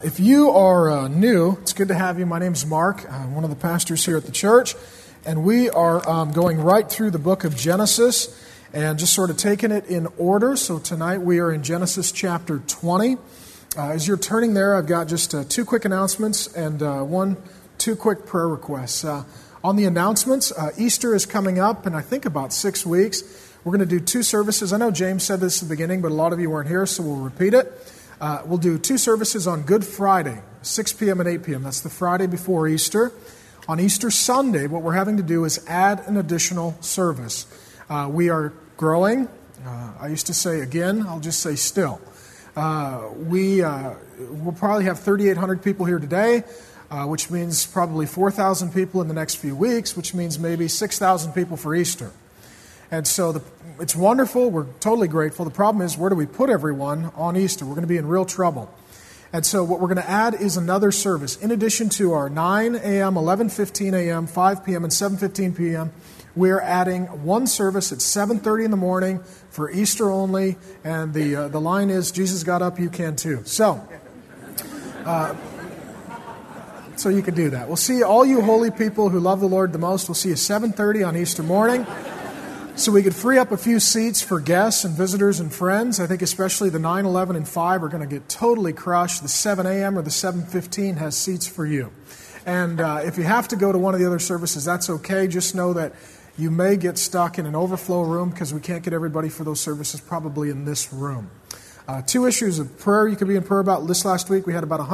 If you are new, it's good to have you. My name's Mark. I'm one of the pastors here at the church, and we are going right through the book of Genesis and just sort of taking it in order. So tonight we are in Genesis chapter 20. As you're turning there, I've got just two quick announcements and two quick prayer requests. On the announcements, Easter is coming up in I think about 6 weeks. We're going to do two services. I know James said this at the beginning, but a lot of you weren't here, so we'll repeat it. We'll do two services on Good Friday, 6 p.m. and 8 p.m. That's the Friday before Easter. On Easter Sunday, what we're having to do is add an additional service. We are growing. I used to say again, I'll just say still. We'll probably have 3,800 people here today, which means probably 4,000 people in the next few weeks, which means maybe 6,000 people for Easter. And so it's wonderful. We're totally grateful. The problem is, where do we put everyone on Easter? We're going to be in real trouble. And so what we're going to add is another service. In addition to our 9 a.m., 11:15 a.m., 5 p.m., and 7:15 p.m., we're adding one service at 7:30 in the morning for Easter only. And the line is, Jesus got up, you can too. So you can do that. We'll see all you holy people who love the Lord the most. We'll see you 7:30 on Easter morning. So we could free up a few seats for guests and visitors and friends. I think especially the 9, 11, and 5 are going to get totally crushed. The 7 a.m. or the 7:15 has seats for you. And if you have to go to one of the other services, that's okay. Just know that you may get stuck in an overflow room because we can't get everybody for those services probably in this room. Two issues of prayer you could be in prayer about. This last week we had about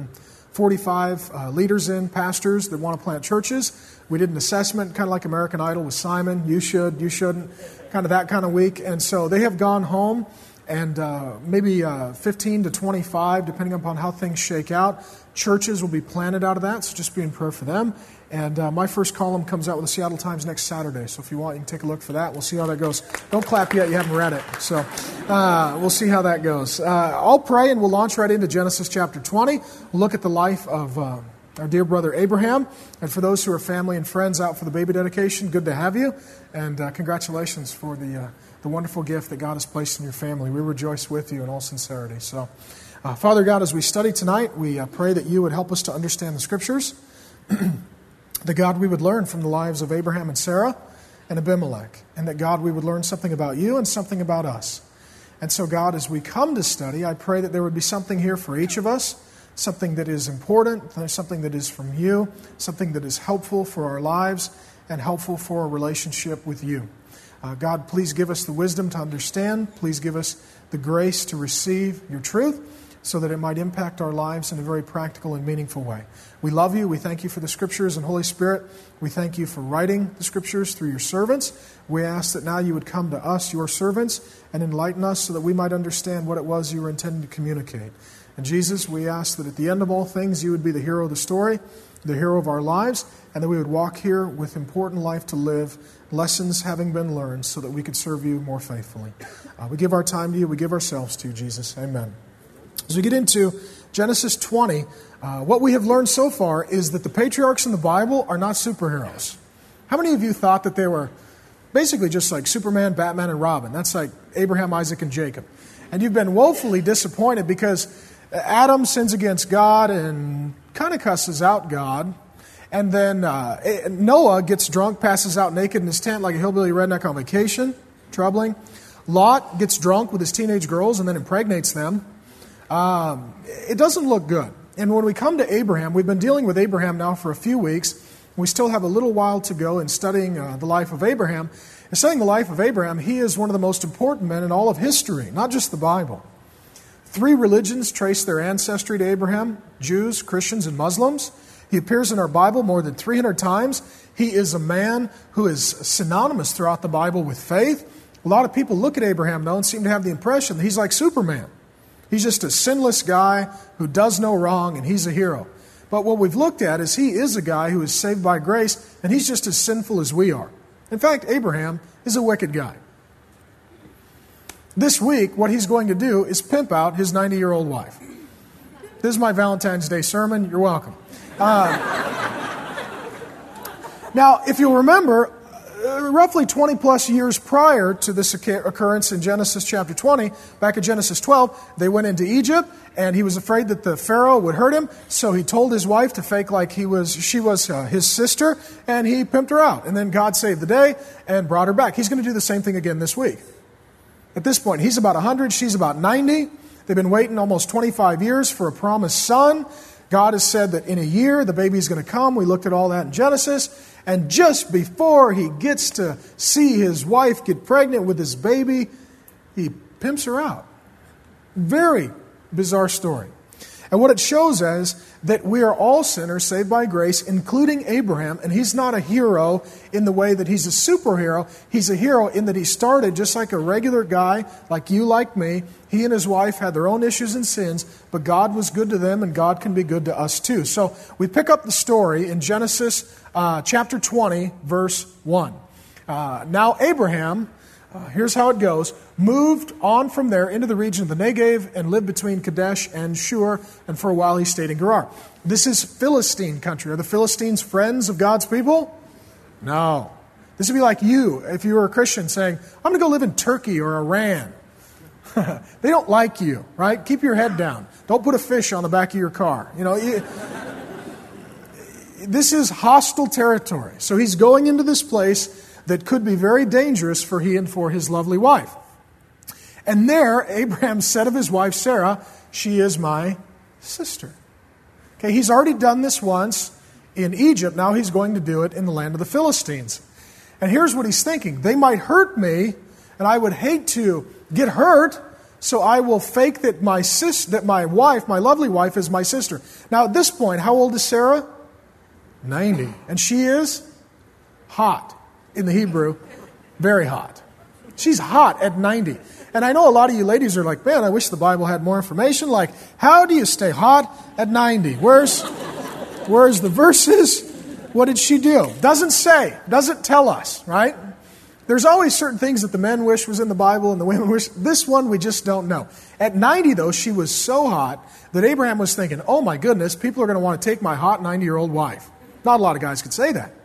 145 leaders in, pastors that want to plant churches. We did an assessment, kind of like American Idol with Simon. You should, you shouldn't, kind of that kind of week. And so they have gone home, and maybe 15 to 25, depending upon how things shake out. Churches will be planted out of that, so just be in prayer for them. And my first column comes out with the Seattle Times next Saturday. So if you want, you can take a look for that. We'll see how that goes. Don't clap yet. You haven't read it. So we'll see how that goes. I'll pray, and we'll launch right into Genesis chapter 20. We'll look at the life of our dear brother Abraham. And for those who are family and friends out for the baby dedication, good to have you. And congratulations for the wonderful gift that God has placed in your family. We rejoice with you in all sincerity. So, Father God, as we study tonight, we pray that you would help us to understand the Scriptures. That God, we would learn from the lives of Abraham and Sarah and Abimelech. And that God, we would learn something about you and something about us. And so God, as we come to study, I pray that there would be something here for each of us, something that is important, something that is from you, something that is helpful for our lives and helpful for our relationship with you. God, please give us the wisdom to understand. Please give us the grace to receive your truth, so that it might impact our lives in a very practical and meaningful way. We love you. We thank you for the Scriptures, and Holy Spirit, we thank you for writing the Scriptures through your servants. We ask that now you would come to us, your servants, and enlighten us so that we might understand what it was you were intending to communicate. And Jesus, we ask that at the end of all things, you would be the hero of the story, the hero of our lives, and that we would walk here with important life to live, lessons having been learned, so that we could serve you more faithfully. We give our time to you. We give ourselves to you, Jesus. Amen. As we get into Genesis 20, what we have learned so far is that the patriarchs in the Bible are not superheroes. How many of you thought that they were basically just like Superman, Batman, and Robin? That's like Abraham, Isaac, and Jacob. And you've been woefully disappointed because Adam sins against God and kind of cusses out God. And then Noah gets drunk, passes out naked in his tent like a hillbilly redneck on vacation. Troubling. Lot gets drunk with his teenage girls and then impregnates them. It doesn't look good. And when we come to Abraham, we've been dealing with Abraham now for a few weeks. We still have a little while to go in studying the life of Abraham. In studying the life of Abraham, he is one of the most important men in all of history, not just the Bible. 3 religions trace their ancestry to Abraham: Jews, Christians, and Muslims. He appears in our Bible more than 300 times. He is a man who is synonymous throughout the Bible with faith. A lot of people look at Abraham, though, and seem to have the impression that he's like Superman. He's just a sinless guy who does no wrong, and he's a hero. But what we've looked at is he is a guy who is saved by grace, and he's just as sinful as we are. In fact, Abraham is a wicked guy. This week, what he's going to do is pimp out his 90-year-old wife. This is my Valentine's Day sermon. You're welcome. Now, if you'll remember, roughly 20 plus years prior to this occurrence in Genesis chapter 20, back in Genesis 12, they went into Egypt, and he was afraid that the Pharaoh would hurt him, so he told his wife to fake like she was his sister, and he pimped her out. And then God saved the day and brought her back. He's going to do the same thing again this week. At this point, he's about 100, she's about 90. They've been waiting almost 25 years for a promised son. God has said that in a year the baby's going to come. We looked at all that in Genesis. And just before he gets to see his wife get pregnant with his baby, he pimps her out. Very bizarre story. And what it shows is that we are all sinners saved by grace, including Abraham. And he's not a hero in the way that he's a superhero. He's a hero in that he started just like a regular guy, like you, like me. He and his wife had their own issues and sins, but God was good to them, and God can be good to us too. So we pick up the story in Genesis chapter 20, verse 1. Now Abraham, here's how it goes, moved on from there into the region of the Negev and lived between Kadesh and Shur, and for a while he stayed in Gerar. This is Philistine country. Are the Philistines friends of God's people? No. This would be like you, if you were a Christian, saying, I'm going to go live in Turkey or Iran. They don't like you, right? Keep your head down. Don't put a fish on the back of your car. This is hostile territory. So he's going into this place that could be very dangerous for he and for his lovely wife. And there, Abraham said of his wife Sarah, she is my sister. Okay, he's already done this once in Egypt. Now he's going to do it in the land of the Philistines. And here's what he's thinking. They might hurt me, and I would hate to get hurt, so I will fake that my wife, my lovely wife, is my sister. Now at this point, how old is Sarah? 90. And she is hot. In the Hebrew, very hot. She's hot at 90. And I know a lot of you ladies are like, man, I wish the Bible had more information. Like, how do you stay hot at 90? Where's the verses? What did she do? Doesn't say. Doesn't tell us, right? There's always certain things that the men wish was in the Bible and the women wish. This one we just don't know. At 90, though, she was so hot that Abraham was thinking, oh my goodness, people are going to want to take my hot 90-year-old wife. Not a lot of guys could say that.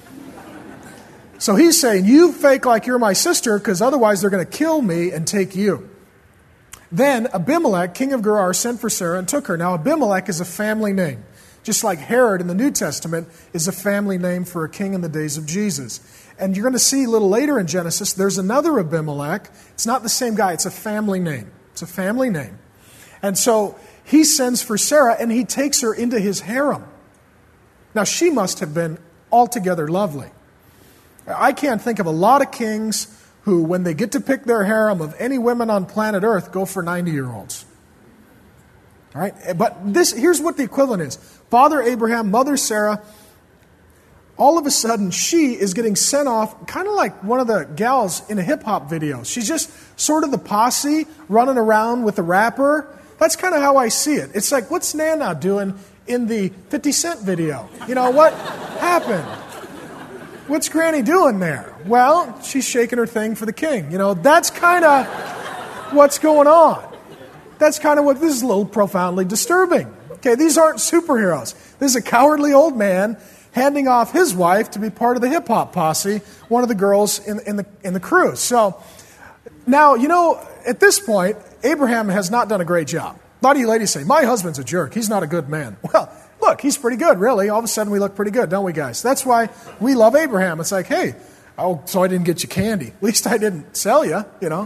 So he's saying, you fake like you're my sister, because otherwise they're going to kill me and take you. Then Abimelech, king of Gerar, sent for Sarah and took her. Now Abimelech is a family name. Just like Herod in the New Testament is a family name for a king in the days of Jesus. And you're going to see a little later in Genesis, there's another Abimelech. It's not the same guy, it's a family name. It's a family name. And so he sends for Sarah and he takes her into his harem. Now she must have been altogether lovely. I can't think of a lot of kings who, when they get to pick their harem of any women on planet Earth, go for 90-year-olds. All right? But here's what the equivalent is. Father Abraham, Mother Sarah, all of a sudden she is getting sent off kind of like one of the gals in a hip-hop video. She's just sort of the posse running around with the rapper. That's kind of how I see it. It's like, what's Nana doing in the 50 Cent video? What happened? What's Granny doing there? Well, she's shaking her thing for the king. That's kind of what's going on. That's kind of this is a little profoundly disturbing. Okay, these aren't superheroes. This is a cowardly old man handing off his wife to be part of the hip-hop posse, one of the girls in the crew. So now, at this point, Abraham has not done a great job. A lot of you ladies say, my husband's a jerk. He's not a good man. Well, look, he's pretty good, really. All of a sudden, we look pretty good, don't we, guys? That's why we love Abraham. It's like, hey, so I didn't get you candy. At least I didn't sell you,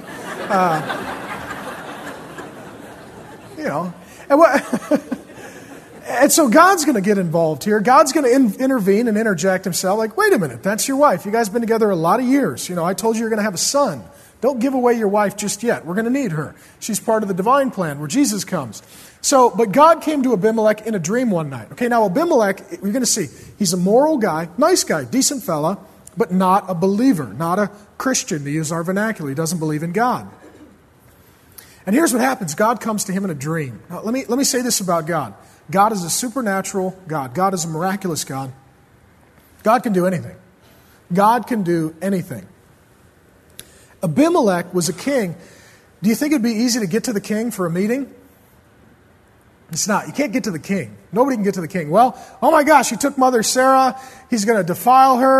And so God's going to get involved here. God's going to intervene and interject himself. Like, wait a minute, that's your wife. You guys have been together a lot of years. I told you you're going to have a son. Don't give away your wife just yet. We're going to need her. She's part of the divine plan where Jesus comes. But God came to Abimelech in a dream one night. Okay, now Abimelech, you're going to see, he's a moral guy, nice guy, decent fella, but not a believer, not a Christian, to use our vernacular. He doesn't believe in God. And here's what happens. God comes to him in a dream. Now, let me say this about God. God is a supernatural God. God is a miraculous God. God can do anything. God can do anything. Abimelech was a king. Do you think it'd be easy to get to the king for a meeting? It's not. You can't get to the king. Nobody can get to the king. Well, oh my gosh, he took Mother Sarah. He's going to defile her.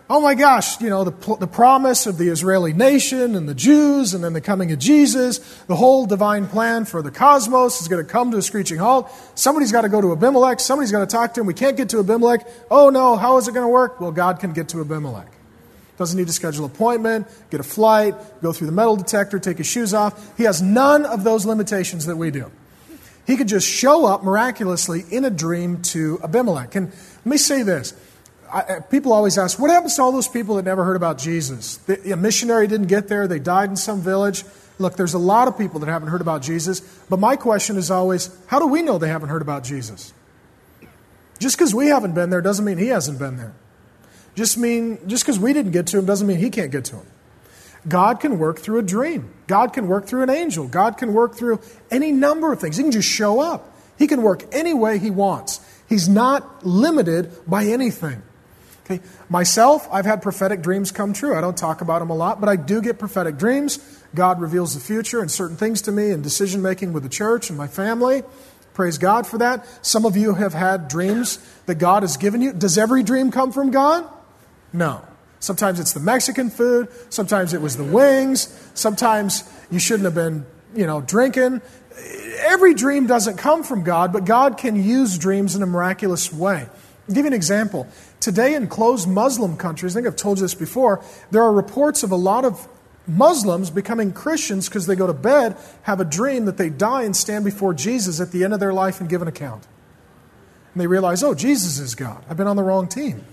oh my gosh, the promise of the Israeli nation and the Jews and then the coming of Jesus, the whole divine plan for the cosmos is going to come to a screeching halt. Somebody's got to go to Abimelech. Somebody's got to talk to him. We can't get to Abimelech. Oh no, how is it going to work? Well, God can get to Abimelech. Doesn't need to schedule an appointment, get a flight, go through the metal detector, take his shoes off. He has none of those limitations that we do. He could just show up miraculously in a dream to Abimelech. And let me say this. People always ask, what happens to all those people that never heard about Jesus? A missionary didn't get there. They died in some village. Look, there's a lot of people that haven't heard about Jesus. But my question is always, how do we know they haven't heard about Jesus? Just because we haven't been there doesn't mean he hasn't been there. Just because we didn't get to him doesn't mean he can't get to him. God can work through a dream. God can work through an angel. God can work through any number of things. He can just show up. He can work any way he wants. He's not limited by anything. Okay. Myself, I've had prophetic dreams come true. I don't talk about them a lot, but I do get prophetic dreams. God reveals the future and certain things to me in decision making with the church and my family. Praise God for that. Some of you have had dreams that God has given you. Does every dream come from God? No. Sometimes it's the Mexican food. Sometimes it was the wings. Sometimes you shouldn't have been, drinking. Every dream doesn't come from God, but God can use dreams in a miraculous way. I'll give you an example. Today in closed Muslim countries, I think I've told you this before, there are reports of a lot of Muslims becoming Christians because they go to bed, have a dream that they die and stand before Jesus at the end of their life and give an account. And they realize, oh, Jesus is God. I've been on the wrong team.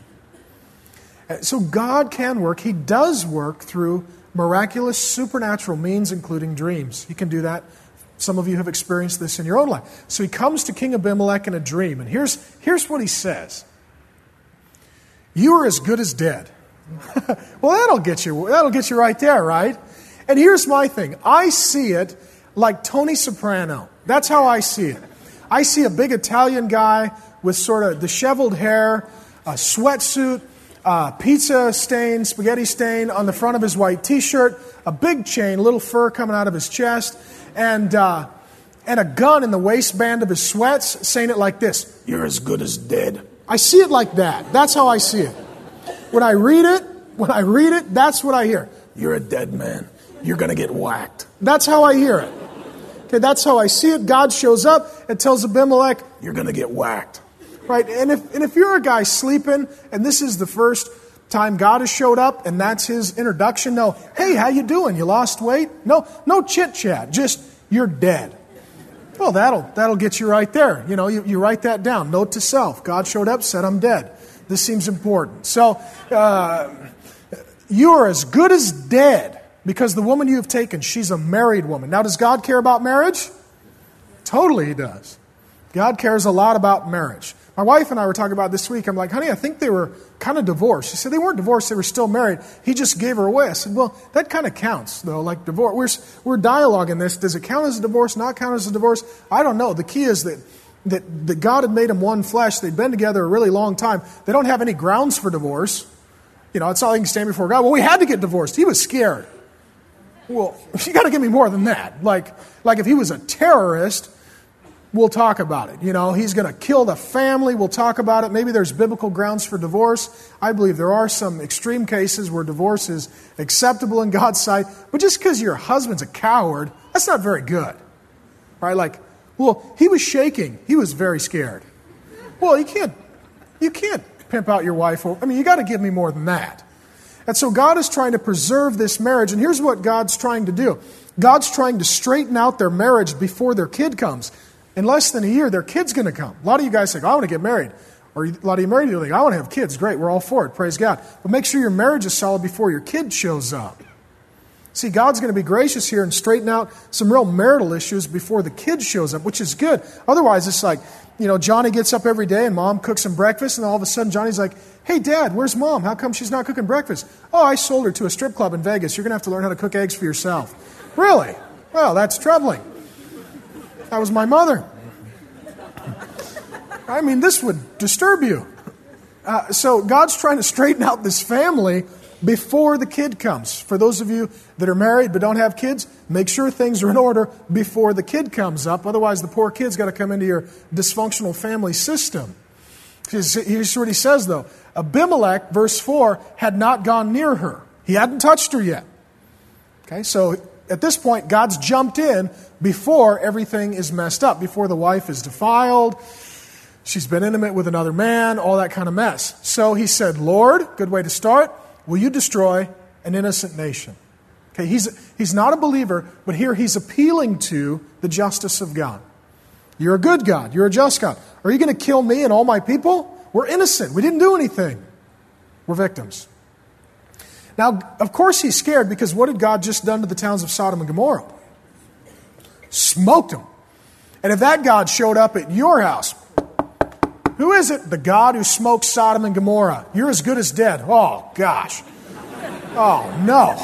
So God can work. He does work through miraculous, supernatural means, including dreams. He can do that. Some of you have experienced this in your own life. So he comes to King Abimelech in a dream. And here's what he says. You are as good as dead. Well, that'll get you right there, right? And here's my thing. I see it like Tony Soprano. That's how I see it. I see a big Italian guy with sort of disheveled hair, a sweatsuit, pizza stain, spaghetti stain on the front of his white T-shirt, a big chain, little fur coming out of his chest, and a gun in the waistband of his sweats, saying it like this: "You're as good as dead." I see it like that. That's how I see it. When I read it, that's what I hear. You're a dead man. You're going to get whacked. That's how I hear it. Okay, that's how I see it. God shows up and tells Abimelech, "You're going to get whacked." Right? And if you're a guy sleeping and this is the first time God has showed up and that's his introduction, no, "Hey, how you doing? You lost weight?" No chit chat. Just, "You're dead." Well, that'll get you right there. You write that down. Note to self. God showed up, said, "I'm dead." This seems important. So, you are as good as dead because the woman you have taken, she's a married woman. Now, does God care about marriage? Totally he does. God cares a lot about marriage. My wife and I were talking about this week. I'm like, "Honey, I think they were kind of divorced." She said, "They weren't divorced. They were still married. He just gave her away." I said, "Well, that kind of counts, though, like divorce." We're dialoguing this. Does it count as a divorce, not count as a divorce? I don't know. The key is that God had made them one flesh. They'd been together a really long time. They don't have any grounds for divorce. It's all you can stand before God. "Well, we had to get divorced. He was scared." Well, you got to give me more than that. Like if he was a terrorist, we'll talk about it. He's going to kill the family. We'll talk about it. Maybe there's biblical grounds for divorce. I believe there are some extreme cases where divorce is acceptable in God's sight. But just because your husband's a coward, that's not very good. Right? He was shaking. He was very scared. Well, you can't pimp out your wife. You got to give me more than that. And so God is trying to preserve this marriage. And here's what God's trying to do. God's trying to straighten out their marriage before their kid comes. In less than a year, their kid's going to come. A lot of you guys think, "I want to get married." Or a lot of you married people think, "I want to have kids." Great, we're all for it. Praise God. But make sure your marriage is solid before your kid shows up. See, God's going to be gracious here and straighten out some real marital issues before the kid shows up, which is good. Otherwise, it's like, Johnny gets up every day and Mom cooks him breakfast, and all of a sudden Johnny's like, "Hey, Dad, where's Mom? How come she's not cooking breakfast?" "Oh, I sold her to a strip club in Vegas. You're going to have to learn how to cook eggs for yourself." "Really? Well, that's troubling. That was my mother." This would disturb you. So God's trying to straighten out this family before the kid comes. For those of you that are married but don't have kids, make sure things are in order before the kid comes up. Otherwise, the poor kid's got to come into your dysfunctional family system. Here's what he says, though. Abimelech, verse 4, had not gone near her. He hadn't touched her yet. Okay, so at this point, God's jumped in before everything is messed up, before the wife is defiled, she's been intimate with another man, all that kind of mess. So he said, Lord, good way to start, will you destroy an innocent nation? Okay, he's not a believer, but here he's appealing to the justice of God. You're a good God. You're a just God. Are you going to kill me and all my people? We're innocent. We didn't do anything. We're victims. Now, of course he's scared, because what had God just done to the towns of Sodom and Gomorrah? Smoked them. And if that God showed up at your house, who is it? The God who smoked Sodom and Gomorrah. You're as good as dead. Oh, gosh. Oh, no.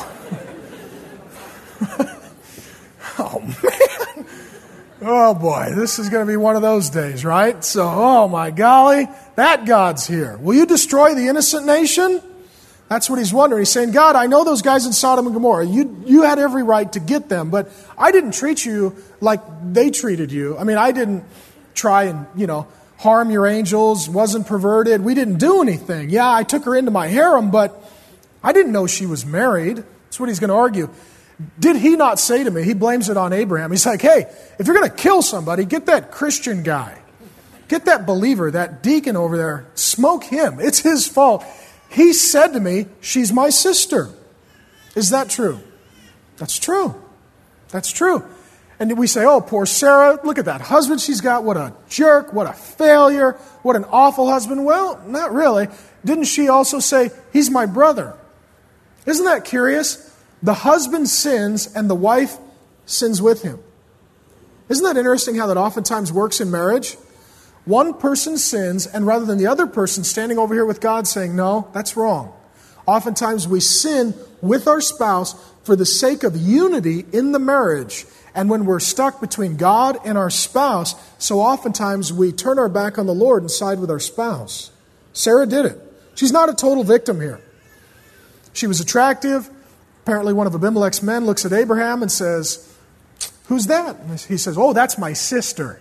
Oh, man. Oh, boy. This is going to be one of those days, right? So, oh, my golly. That God's here. Will you destroy the innocent nation? That's what he's wondering. He's saying, God, I know those guys in Sodom and Gomorrah. You had every right to get them, but I didn't treat you like they treated you. I mean, I didn't try and, harm your angels, wasn't perverted. We didn't do anything. Yeah, I took her into my harem, but I didn't know she was married. That's what he's going to argue. Did he not say to me, he blames it on Abraham. He's like, hey, if you're going to kill somebody, get that Christian guy. Get that believer, that deacon over there. Smoke him. It's his fault. He said to me, she's my sister. Is that true? That's true. That's true. And we say, oh, poor Sarah, look at that husband she's got. What a jerk. What a failure. What an awful husband. Well, not really. Didn't she also say, he's my brother? Isn't that curious? The husband sins and the wife sins with him. Isn't that interesting how that oftentimes works in marriage? One person sins, and rather than the other person standing over here with God saying, no, that's wrong. Oftentimes we sin with our spouse for the sake of unity in the marriage. And when we're stuck between God and our spouse, so oftentimes we turn our back on the Lord and side with our spouse. Sarah did it. She's not a total victim here. She was attractive. Apparently one of Abimelech's men looks at Abraham and says, who's that? And he says, oh, that's my sister.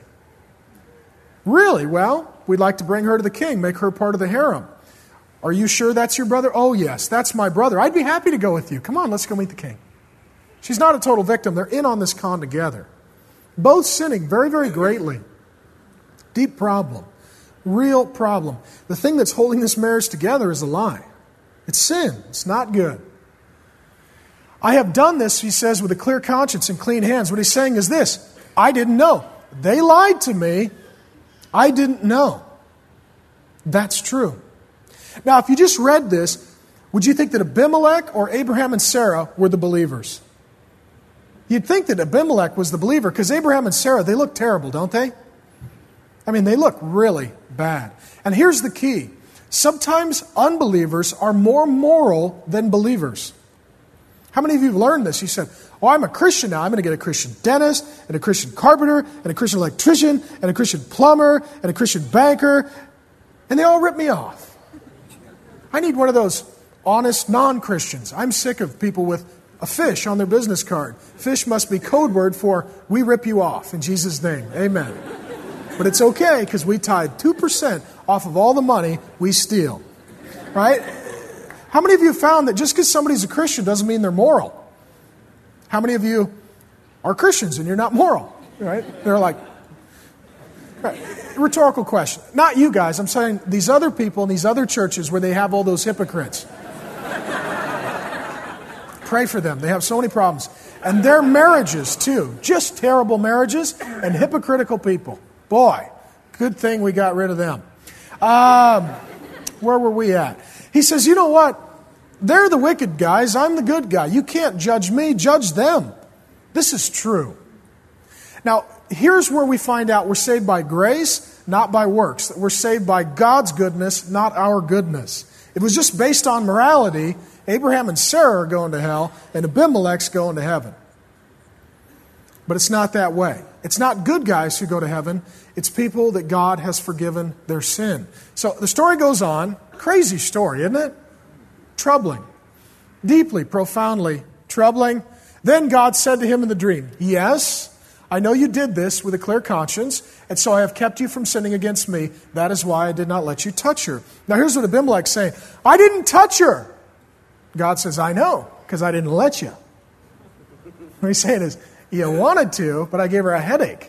Really? Well, we'd like to bring her to the king, make her part of the harem. Are you sure that's your brother? Oh, yes, that's my brother. I'd be happy to go with you. Come on, let's go meet the king. She's not a total victim. They're in on this con together. Both sinning very, very greatly. Deep problem. Real problem. The thing that's holding this marriage together is a lie. It's sin. It's not good. I have done this, he says, with a clear conscience and clean hands. What he's saying is this: I didn't know. They lied to me. I didn't know. That's true. Now, if you just read this, would you think that Abimelech or Abraham and Sarah were the believers? You'd think that Abimelech was the believer, because Abraham and Sarah, they look terrible, don't they? I mean, they look really bad. And here's the key. Sometimes unbelievers are more moral than believers. How many of you have learned this? You said, oh, I'm a Christian now. I'm going to get a Christian dentist, and a Christian carpenter, and a Christian electrician, and a Christian plumber, and a Christian banker. And they all rip me off. I need one of those honest non-Christians. I'm sick of people with a fish on their business card. Fish must be code word for, we rip you off in Jesus' name. Amen. But it's okay, because we tithe 2% off of all the money we steal. Right? How many of you found that just because somebody's a Christian doesn't mean they're moral? How many of you are Christians and you're not moral? Right? They're like, right. Rhetorical question. Not you guys. I'm saying these other people in these other churches where they have all those hypocrites. Pray for them. They have so many problems. And their marriages, too. Just terrible marriages and hypocritical people. Boy, good thing we got rid of them. Where were we at? He says, you know what? They're the wicked guys. I'm the good guy. You can't judge me. Judge them. This is true. Now, here's where we find out we're saved by grace, not by works. That we're saved by God's goodness, not our goodness. If it was just based on morality, Abraham and Sarah are going to hell, and Abimelech's going to heaven. But it's not that way. It's not good guys who go to heaven. It's people that God has forgiven their sin. So the story goes on. Crazy story, isn't it? Troubling. Deeply, profoundly troubling. Then God said to him in the dream, yes, I know you did this with a clear conscience, and so I have kept you from sinning against me. That is why I did not let you touch her. Now here's what Abimelech's saying. I didn't touch her. God says, I know, because I didn't let you. What he's saying is, you wanted to, but I gave her a headache.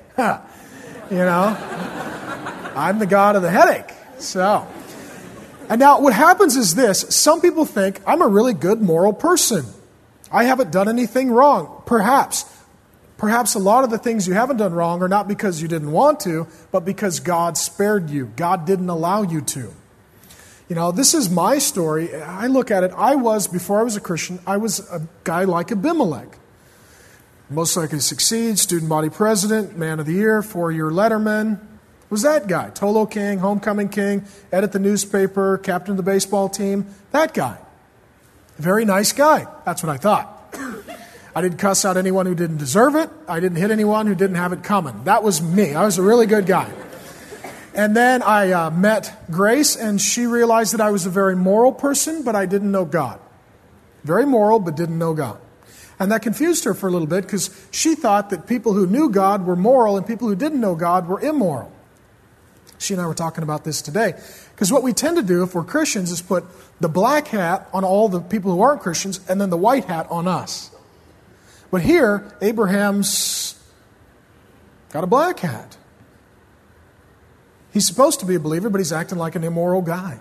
I'm the God of the headache. So, and now what happens is this. Some people think, I'm a really good moral person. I haven't done anything wrong. Perhaps a lot of the things you haven't done wrong are not because you didn't want to, but because God spared you. God didn't allow you to. This is my story. I look at it, before I was a Christian, I was a guy like Abimelech. Most likely to succeed, student body president, man of the year, 4-year letterman. Was that guy. Tolo king, homecoming king, edit the newspaper, captain of the baseball team. That guy. Very nice guy. That's what I thought. I didn't cuss out anyone who didn't deserve it. I didn't hit anyone who didn't have it coming. That was me. I was a really good guy. And then I met Grace, and she realized that I was a very moral person, but I didn't know God. Very moral, but didn't know God. And that confused her for a little bit because she thought that people who knew God were moral and people who didn't know God were immoral. She and I were talking about this today. Because what we tend to do if we're Christians is put the black hat on all the people who aren't Christians and then the white hat on us. But here, Abraham's got a black hat. He's supposed to be a believer, but he's acting like an immoral guy.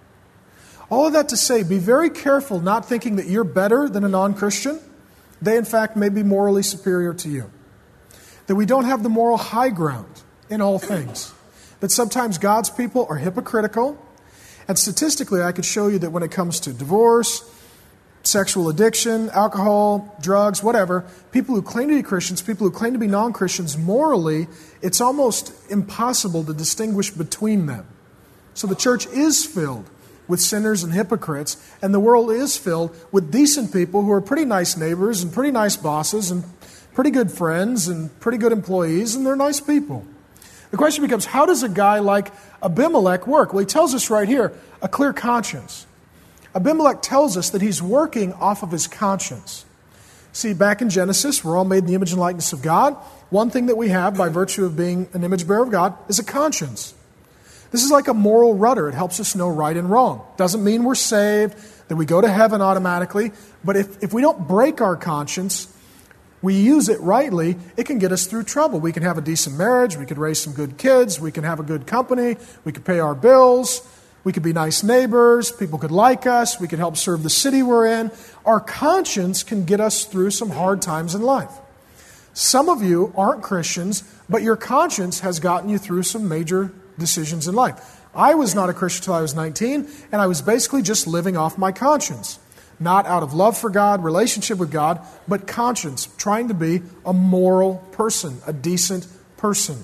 All of that to say, be very careful not thinking that you're better than a non-Christian. They, in fact, may be morally superior to you. That we don't have the moral high ground in all things. That sometimes God's people are hypocritical. And statistically, I could show you that when it comes to divorce, sexual addiction, alcohol, drugs, whatever, people who claim to be Christians, people who claim to be non-Christians, morally, it's almost impossible to distinguish between them. So the church is filled with sinners and hypocrites, and the world is filled with decent people who are pretty nice neighbors and pretty nice bosses and pretty good friends and pretty good employees, and they're nice people. The question becomes, how does a guy like Abimelech work? Well, he tells us right here, a clear conscience. Abimelech tells us that he's working off of his conscience. See, back in Genesis, we're all made in the image and likeness of God. One thing that we have by virtue of being an image bearer of God is a conscience. This is like a moral rudder. It helps us know right and wrong. Doesn't mean we're saved, that we go to heaven automatically. But if we don't break our conscience, we use it rightly, it can get us through trouble. We can have a decent marriage. We could raise some good kids. We can have a good company. We could pay our bills. We could be nice neighbors. People could like us. We could help serve the city we're in. Our conscience can get us through some hard times in life. Some of you aren't Christians, but your conscience has gotten you through some major decisions in life. I was not a Christian until I was 19, and I was basically just living off my conscience. Not out of love for God, relationship with God, but conscience, trying to be a moral person, a decent person.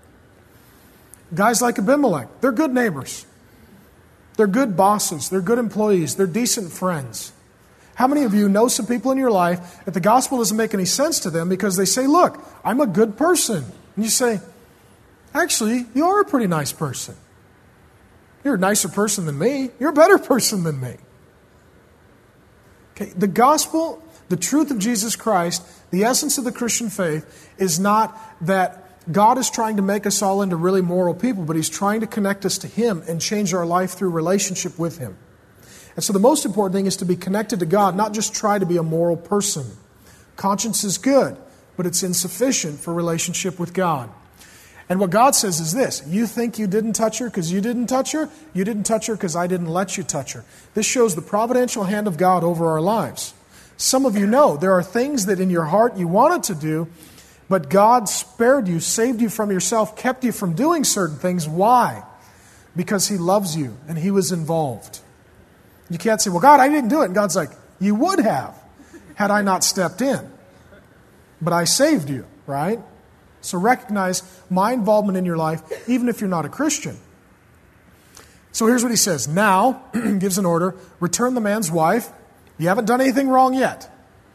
Guys like Abimelech, they're good neighbors. They're good bosses. They're good employees. They're decent friends. How many of you know some people in your life that the gospel doesn't make any sense to them because they say, look, I'm a good person. And you say, actually, you are a pretty nice person. You're a nicer person than me. You're a better person than me. Okay, the gospel, the truth of Jesus Christ, the essence of the Christian faith is not that God is trying to make us all into really moral people, but He's trying to connect us to Him and change our life through relationship with Him. And so the most important thing is to be connected to God, not just try to be a moral person. Conscience is good, but it's insufficient for relationship with God. And what God says is this: you think you didn't touch her because you didn't touch her? You didn't touch her because I didn't let you touch her. This shows the providential hand of God over our lives. Some of you know there are things that in your heart you wanted to do, but God spared you, saved you from yourself, kept you from doing certain things. Why? Because He loves you and He was involved. You can't say, well, God, I didn't do it. And God's like, you would have had I not stepped in. But I saved you, right? So recognize my involvement in your life, even if you're not a Christian. So here's what he says. Now, gives an order, return the man's wife. You haven't done anything wrong yet.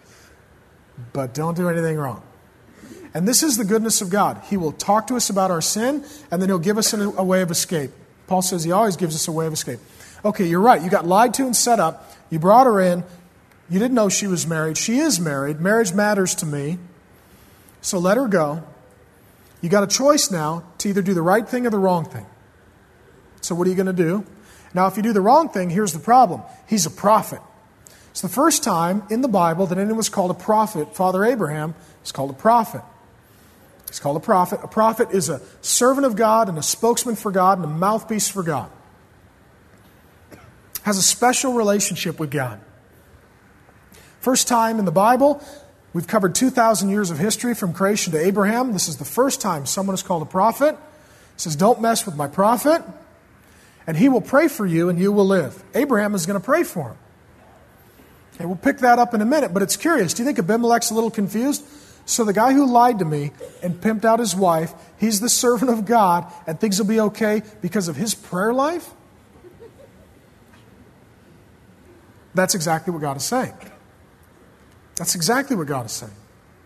But don't do anything wrong. And this is the goodness of God. He will talk to us about our sin, and then He'll give us a way of escape. Paul says He always gives us a way of escape. Okay, you're right. You got lied to and set up. You brought her in. You didn't know she was married. She is married. Marriage matters to me. So let her go. You got a choice now to either do the right thing or the wrong thing. So what are you going to do? Now, if you do the wrong thing, here's the problem. He's a prophet. It's the first time in the Bible that anyone was called a prophet. Father Abraham is called a prophet. He's called a prophet. A prophet is a servant of God and a spokesman for God and a mouthpiece for God. Has a special relationship with God. First time in the Bible, we've covered 2,000 years of history from creation to Abraham. This is the first time someone is called a prophet. He says, don't mess with my prophet, and he will pray for you and you will live. Abraham is going to pray for him. Okay, we'll pick that up in a minute, but it's curious. Do you think Abimelech's a little confused? So the guy who lied to me and pimped out his wife, he's the servant of God and things will be okay because of his prayer life? That's exactly what God is saying. That's exactly what God is saying.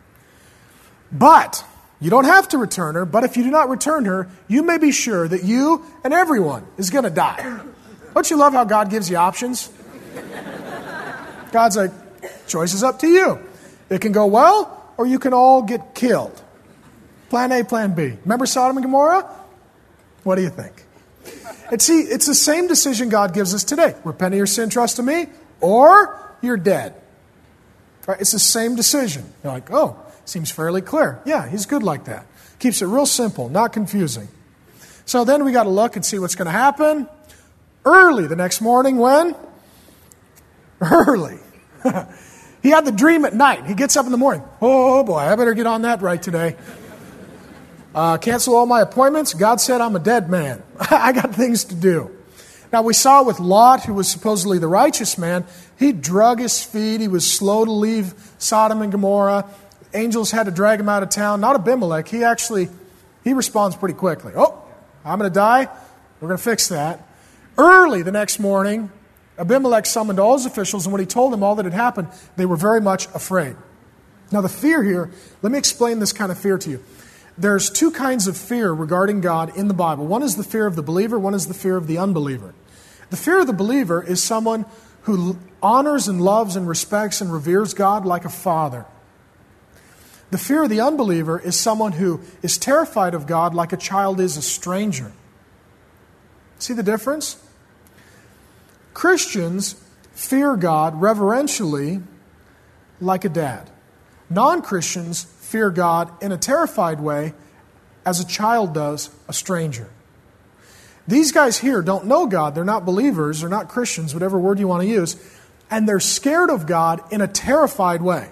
But you don't have to return her, but if you do not return her, you may be sure that you and everyone is going to die. Don't you love how God gives you options? God's like, choice is up to you. It can go well, or you can all get killed. Plan A, plan B. Remember Sodom and Gomorrah? What do you think? And see, it's the same decision God gives us today. Repent of your sin, trust in me, or you're dead. Right? It's the same decision. You're like, oh, seems fairly clear. Yeah, he's good like that. Keeps it real simple, not confusing. So then we got to look and see what's going to happen. Early the next morning, when? Early. He had the dream at night. He gets up in the morning. Oh boy, I better get on that right today. Cancel all my appointments. God said I'm a dead man. I got things to do. Now we saw with Lot, who was supposedly the righteous man, he drug his feet. He was slow to leave Sodom and Gomorrah. Angels had to drag him out of town. Not Abimelech. He responds pretty quickly. Oh, I'm going to die. We're going to fix that. Early the next morning, Abimelech summoned all his officials, and when he told them all that had happened, they were very much afraid. Now the fear here, let me explain this kind of fear to you. There's two kinds of fear regarding God in the Bible. One is the fear of the believer, one is the fear of the unbeliever. The fear of the believer is someone who honors and loves and respects and reveres God like a father. The fear of the unbeliever is someone who is terrified of God like a child is a stranger. See the difference? Christians fear God reverentially like a dad. Non-Christians fear God in a terrified way as a child does a stranger. These guys here don't know God. They're not believers. They're not Christians, whatever word you want to use. And they're scared of God in a terrified way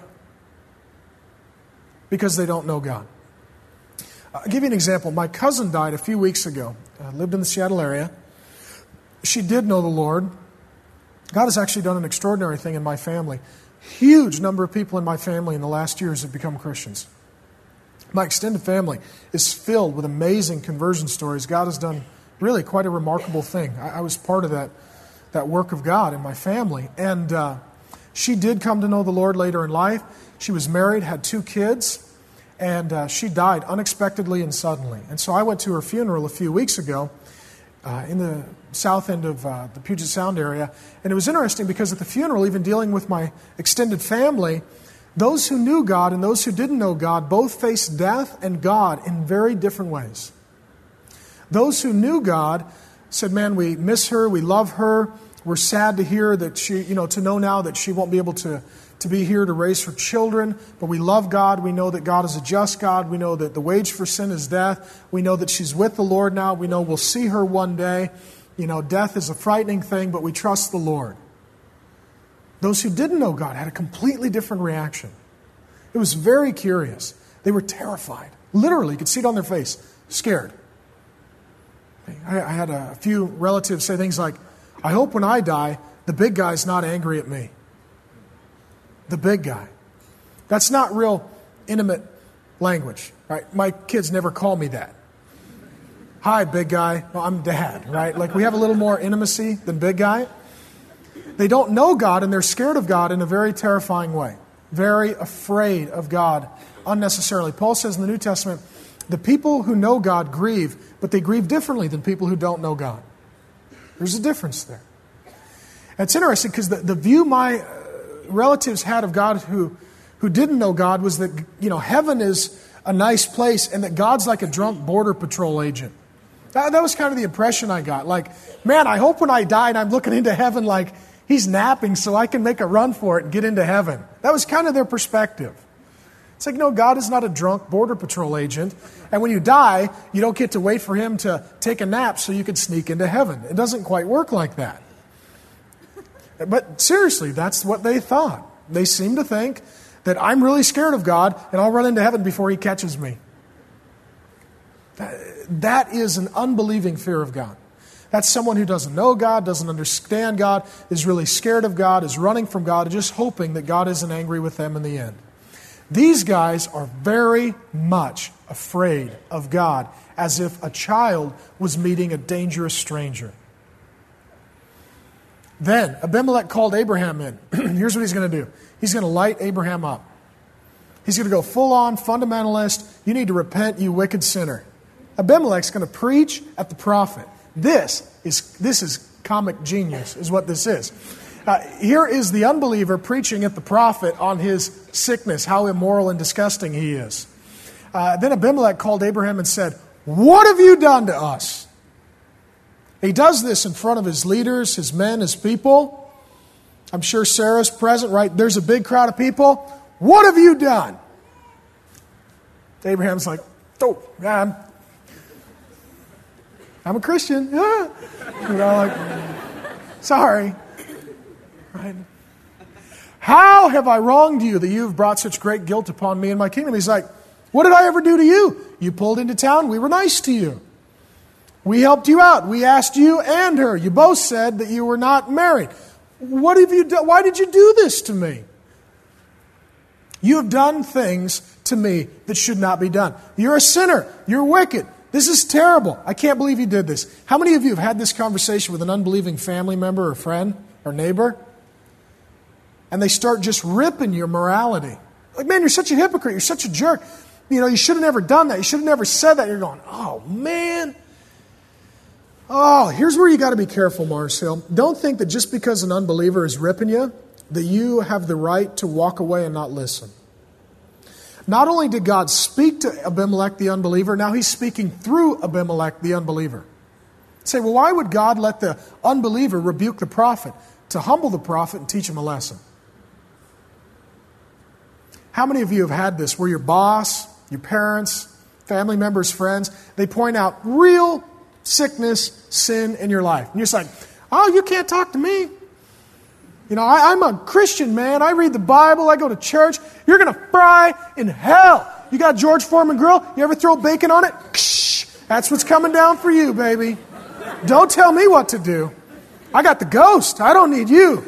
because they don't know God. I'll give you an example. My cousin died a few weeks ago. Lived in the Seattle area. She did know the Lord. God has actually done an extraordinary thing in my family. Huge number of people in my family in the last years have become Christians. My extended family is filled with amazing conversion stories. God has done really quite a remarkable thing. I was part of that work of God in my family. And she did come to know the Lord later in life. She was married, had 2 kids, and she died unexpectedly and suddenly. And so I went to her funeral a few weeks ago in the south end of the Puget Sound area. And it was interesting because at the funeral, even dealing with my extended family, those who knew God and those who didn't know God both faced death and God in very different ways. Those who knew God said, man, we miss her, we love her, we're sad to hear that she, to know now that she won't be able to be here to raise her children, but we love God, we know that God is a just God, we know that the wage for sin is death, we know that she's with the Lord now, we know we'll see her one day. Death is a frightening thing, but we trust the Lord. Those who didn't know God had a completely different reaction. It was very curious. They were terrified. Literally, you could see it on their face. Scared. I had a few relatives say things like, I hope when I die, the big guy's not angry at me. The big guy. That's not real intimate language, right? My kids never call me that. Hi, big guy. Well, I'm dad, right? Like we have a little more intimacy than big guy. They don't know God and they're scared of God in a very terrifying way. Very afraid of God unnecessarily. Paul says in the New Testament, the people who know God grieve, but they grieve differently than people who don't know God. There's a difference there. And it's interesting because the view my relatives had of God who didn't know God was that, heaven is a nice place and that God's like a drunk border patrol agent. That was kind of the impression I got. Like, man, I hope when I die and I'm looking into heaven like he's napping so I can make a run for it and get into heaven. That was kind of their perspective. It's like, no, God is not a drunk border patrol agent. And when you die, you don't get to wait for him to take a nap so you can sneak into heaven. It doesn't quite work like that. But seriously, that's what they thought. They seem to think that I'm really scared of God and I'll run into heaven before he catches me. That is an unbelieving fear of God. That's someone who doesn't know God, doesn't understand God, is really scared of God, is running from God, and just hoping that God isn't angry with them in the end. These guys are very much afraid of God, as if a child was meeting a dangerous stranger. Then Abimelech called Abraham in. Here's what he's going to do. He's going to light Abraham up. He's going to go full-on fundamentalist. You need to repent, you wicked sinner. Abimelech's going to preach at the prophet. This is comic genius, is what this is. Here is the unbeliever preaching at the prophet on his sickness, how immoral and disgusting he is. Then Abimelech called Abraham and said, "What have you done to us?" He does this in front of his leaders, his men, his people. I'm sure Sarah's present, right? There's a big crowd of people. "What have you done?" Abraham's like, "Oh, I'm a Christian." Yeah. Like, sorry. Right? "How have I wronged you that you have brought such great guilt upon me and my kingdom?" He's like, "What did I ever do to you? You pulled into town. We were nice to you. We helped you out. We asked you and her. You both said that you were not married. What have you done? Why did you do this to me? You have done things to me that should not be done. You're a sinner. You're wicked. This is terrible. I can't believe you did this." How many of you have had this conversation with an unbelieving family member or friend or neighbor? And they start just ripping your morality. Like, "Man, you're such a hypocrite. You're such a jerk. You should have never done that. You should have never said that." You're going, "Oh, man." Oh, here's where you got to be careful, Mars Hill. Don't think that just because an unbeliever is ripping you, that you have the right to walk away and not listen. Not only did God speak to Abimelech the unbeliever, now he's speaking through Abimelech the unbeliever. Say, well, why would God let the unbeliever rebuke the prophet? To humble the prophet and teach him a lesson. How many of you have had this where your boss, your parents, family members, friends, they point out real sickness, sin in your life. And you're just like, "Oh, you can't talk to me. I'm a Christian, man. I read the Bible. I go to church. You're going to fry in hell. You got George Foreman grill? You ever throw bacon on it? That's what's coming down for you, baby. Don't tell me what to do. I got the ghost. I don't need you."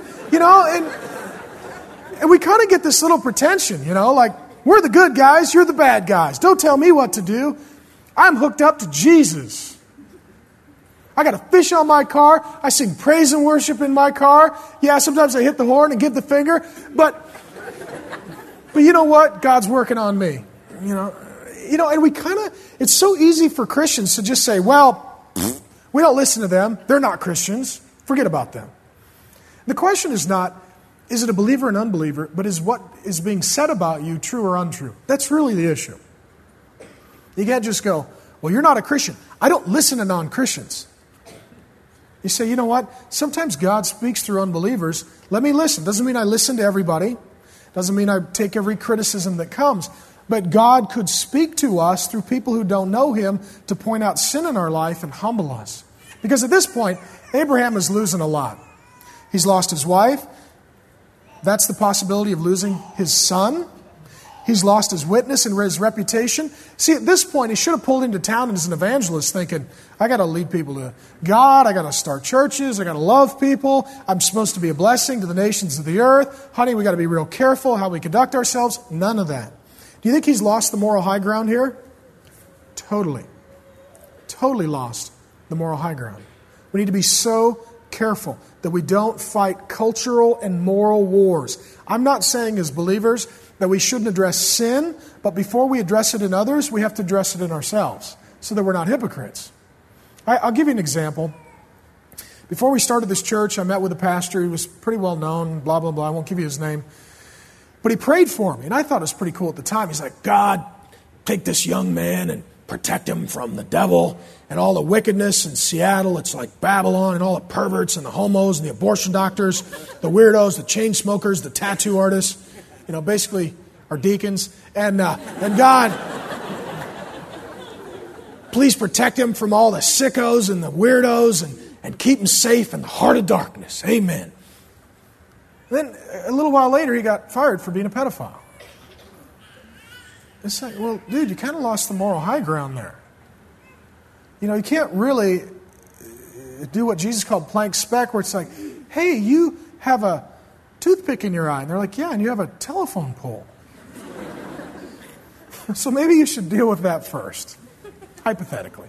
And we kind of get this little pretension, like, we're the good guys, you're the bad guys. Don't tell me what to do. I'm hooked up to Jesus. I got a fish on my car. I sing praise and worship in my car. Yeah, sometimes I hit the horn and give the finger. But you know what? God's working on me. And we kind of, it's so easy for Christians to just say, well, we don't listen to them. They're not Christians. Forget about them. The question is not, is it a believer or an unbeliever, but is what is being said about you true or untrue? That's really the issue. You can't just go, well, you're not a Christian. I don't listen to non-Christians. You say, you know what? Sometimes God speaks through unbelievers. Let me listen. Doesn't mean I listen to everybody. Doesn't mean I take every criticism that comes. But God could speak to us through people who don't know Him to point out sin in our life and humble us. Because at this point, Abraham is losing a lot. He's lost his wife. That's the possibility of losing his son. He's lost his witness and his reputation. See, at this point, he should have pulled into town as an evangelist thinking, I got to lead people to God. I got to start churches. I got to love people. I'm supposed to be a blessing to the nations of the earth. Honey, we got to be real careful how we conduct ourselves. None of that. Do you think he's lost the moral high ground here? Totally. Totally lost the moral high ground. We need to be so careful that we don't fight cultural and moral wars. I'm not saying as believers that we shouldn't address sin, but before we address it in others, we have to address it in ourselves so that we're not hypocrites. I'll give you an example. Before we started this church, I met with a pastor. He was pretty well known, blah, blah, blah. I won't give you his name. But he prayed for me, and I thought it was pretty cool at the time. He's like, God, take this young man and protect him from the devil and all the wickedness in Seattle. It's like Babylon, and all the perverts and the homos and the abortion doctors, the weirdos, the chain smokers, the tattoo artists, basically our deacons. And God, please protect him from all the sickos and the weirdos and keep him safe in the heart of darkness. Amen. Then a little while later, he got fired for being a pedophile. It's like, well, dude, you kind of lost the moral high ground there. You can't really do what Jesus called plank speck, where it's like, hey, you have a toothpick in your eye. And they're like, yeah, and you have a telephone pole. So maybe you should deal with that first, hypothetically.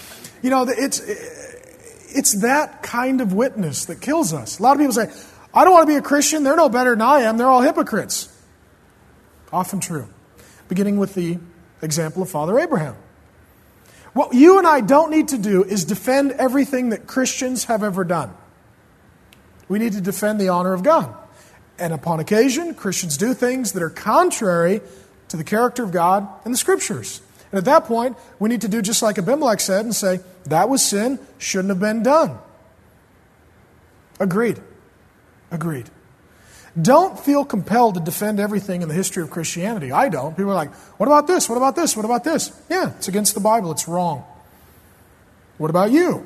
It's that kind of witness that kills us. A lot of people say, I don't want to be a Christian. They're no better than I am. They're all hypocrites. Often true. Beginning with the example of Father Abraham. What you and I don't need to do is defend everything that Christians have ever done. We need to defend the honor of God. And upon occasion, Christians do things that are contrary to the character of God and the Scriptures. And at that point, we need to do just like Abimelech said and say, that was sin, shouldn't have been done. Agreed. Don't feel compelled to defend everything in the history of Christianity. I don't. People are like, what about this? What about this? What about this? Yeah, it's against the Bible. It's wrong. What about you?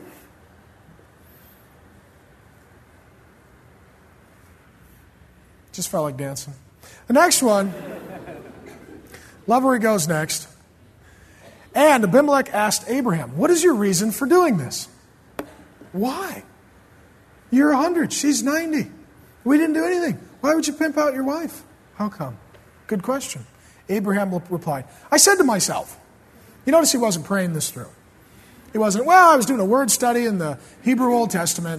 Just felt like dancing. The next one, love where he goes next. And Abimelech asked Abraham, what is your reason for doing this? Why? You're 100. She's 90. We didn't do anything. Why would you pimp out your wife? How come? Good question. Abraham replied, I said to myself, you notice he wasn't praying this through. He wasn't, I was doing a word study in the Hebrew Old Testament.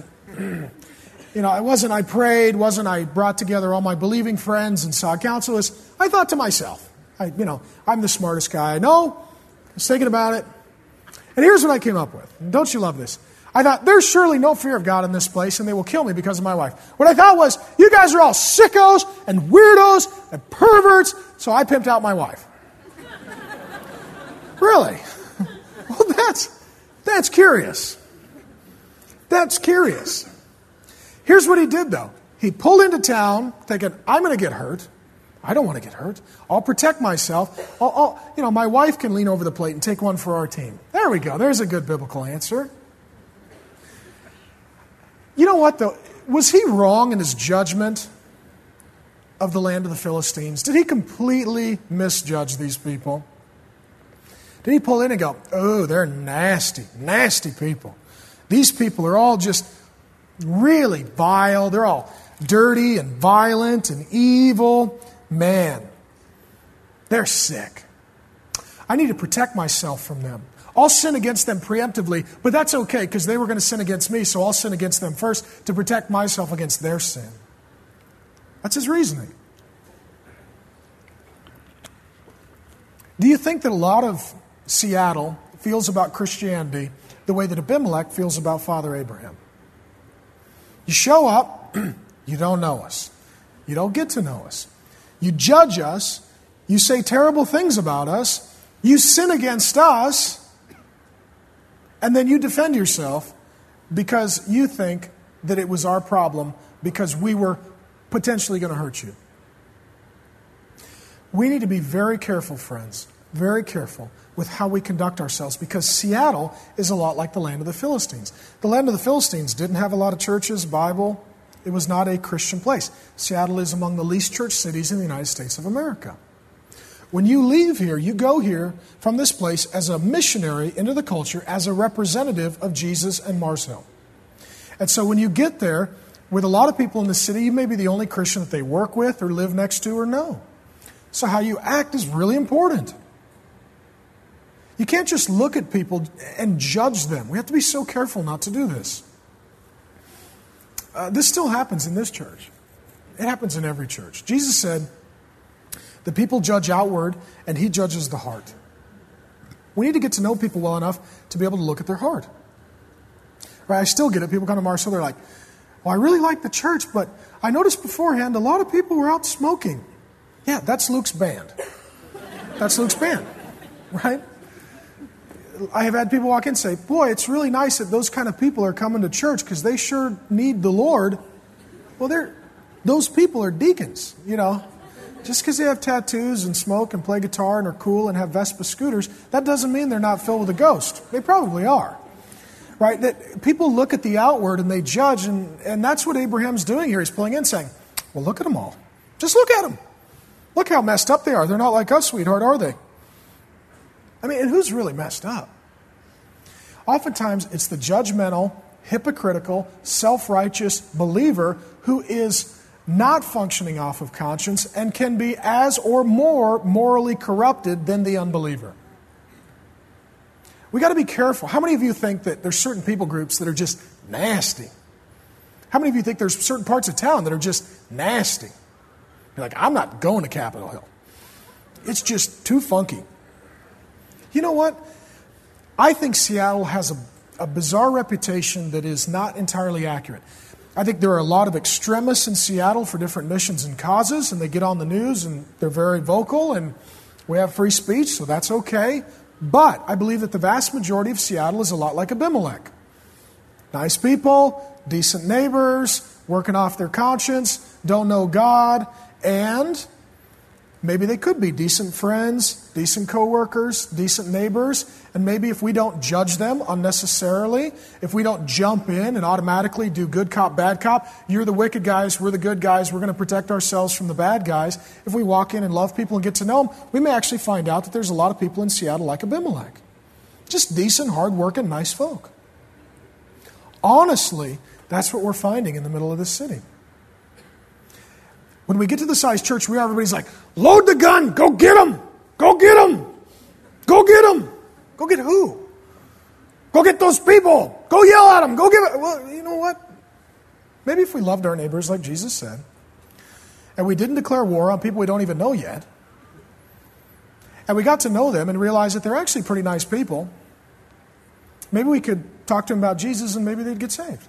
I prayed, I brought together all my believing friends and saw counsel. I thought to myself, I'm the smartest guy I know. I was thinking about it. And here's what I came up with. Don't you love this? I thought, there's surely no fear of God in this place, and they will kill me because of my wife. What I thought was, you guys are all sickos and weirdos and perverts, so I pimped out my wife. Really? Well, that's curious. That's curious. Here's what he did, though. He pulled into town thinking, I'm going to get hurt. I don't want to get hurt. I'll protect myself. My wife can lean over the plate and take one for our team. There we go. There's a good biblical answer. You know what, though? Was he wrong in his judgment of the land of the Philistines? Did he completely misjudge these people? Did he pull in and go, oh, they're nasty, nasty people. These people are all just really vile. They're all dirty and violent and evil. Man, they're sick. I need to protect myself from them. I'll sin against them preemptively, but that's okay because they were going to sin against me, so I'll sin against them first to protect myself against their sin. That's his reasoning. Do you think that a lot of Seattle feels about Christianity the way that Abimelech feels about Father Abraham? You show up, you don't know us. You don't get to know us. You judge us, you say terrible things about us, you sin against us, and then you defend yourself because you think that it was our problem because we were potentially going to hurt you. We need to be very careful, friends, very careful with how we conduct ourselves because Seattle is a lot like the land of the Philistines. The land of the Philistines didn't have a lot of churches, Bible. It was not a Christian place. Seattle is among the least church cities in the United States of America. When you leave here, you go here from this place as a missionary into the culture, as a representative of Jesus and Mars Hill. And so when you get there, with a lot of people in the city, you may be the only Christian that they work with or live next to or know. So how you act is really important. You can't just look at people and judge them. We have to be so careful not to do this. This still happens in this church. It happens in every church. Jesus said, the people judge outward, and he judges the heart. We need to get to know people well enough to be able to look at their heart. Right? I still get it. People come to Mars Hill, they're like, well, I really like the church, but I noticed beforehand a lot of people were out smoking. Yeah, that's Luke's band. That's Luke's band. right? I have had people walk in and say, boy, it's really nice that those kind of people are coming to church because they sure need the Lord. Well, those people are deacons, you know. Just because they have tattoos and smoke and play guitar and are cool and have Vespa scooters, that doesn't mean they're not filled with a ghost. They probably are. Right? That people look at the outward and they judge, and that's what Abraham's doing here. He's pulling in saying, well, look at them all. Just look at them. Look how messed up they are. They're not like us, sweetheart, are they? I mean, and who's really messed up? Oftentimes, it's the judgmental, hypocritical, self-righteous believer who is not functioning off of conscience and can be as or more morally corrupted than the unbeliever. We got to be careful. How many of you think that there's certain people groups that are just nasty? How many of you think there's certain parts of town that are just nasty? You're like, I'm not going to Capitol Hill. It's just too funky. You know what? I think Seattle has a bizarre reputation that is not entirely accurate. I think there are a lot of extremists in Seattle for different missions and causes, and they get on the news and they're very vocal, and we have free speech, so that's okay. But I believe that the vast majority of Seattle is a lot like Abimelech. Nice people, decent neighbors, working off their conscience, don't know God, and maybe they could be decent friends, decent co-workers, decent neighbors, and maybe if we don't judge them unnecessarily, if we don't jump in and automatically do good cop, bad cop, you're the wicked guys, we're the good guys, we're going to protect ourselves from the bad guys. If we walk in and love people and get to know them, we may actually find out that there's a lot of people in Seattle like Abimelech. Just decent, hard-working, nice folk. Honestly, that's what we're finding in the middle of this city. When we get to the size church we are, everybody's like, load the gun, go get them, go get them, go get them. Go get who? Go get those people. Go yell at them. Go give it. Well, you know what? Maybe if we loved our neighbors like Jesus said, and we didn't declare war on people we don't even know yet, and we got to know them and realized that they're actually pretty nice people, maybe we could talk to them about Jesus and maybe they'd get saved.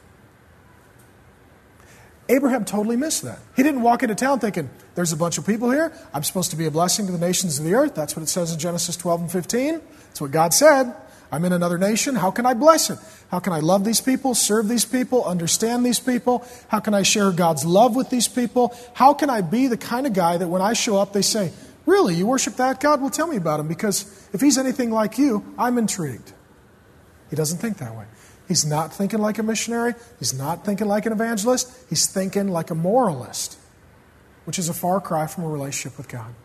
Abraham totally missed that. He didn't walk into town thinking, there's a bunch of people here. I'm supposed to be a blessing to the nations of the earth. That's what it says in Genesis 12 and 15. That's what God said. I'm in another nation. How can I bless it? How can I love these people, serve these people, understand these people? How can I share God's love with these people? How can I be the kind of guy that when I show up, they say, really, you worship that God? Well, tell me about him, because if he's anything like you, I'm intrigued. He doesn't think that way. He's not thinking like a missionary. He's not thinking like an evangelist. He's thinking like a moralist, which is a far cry from a relationship with God.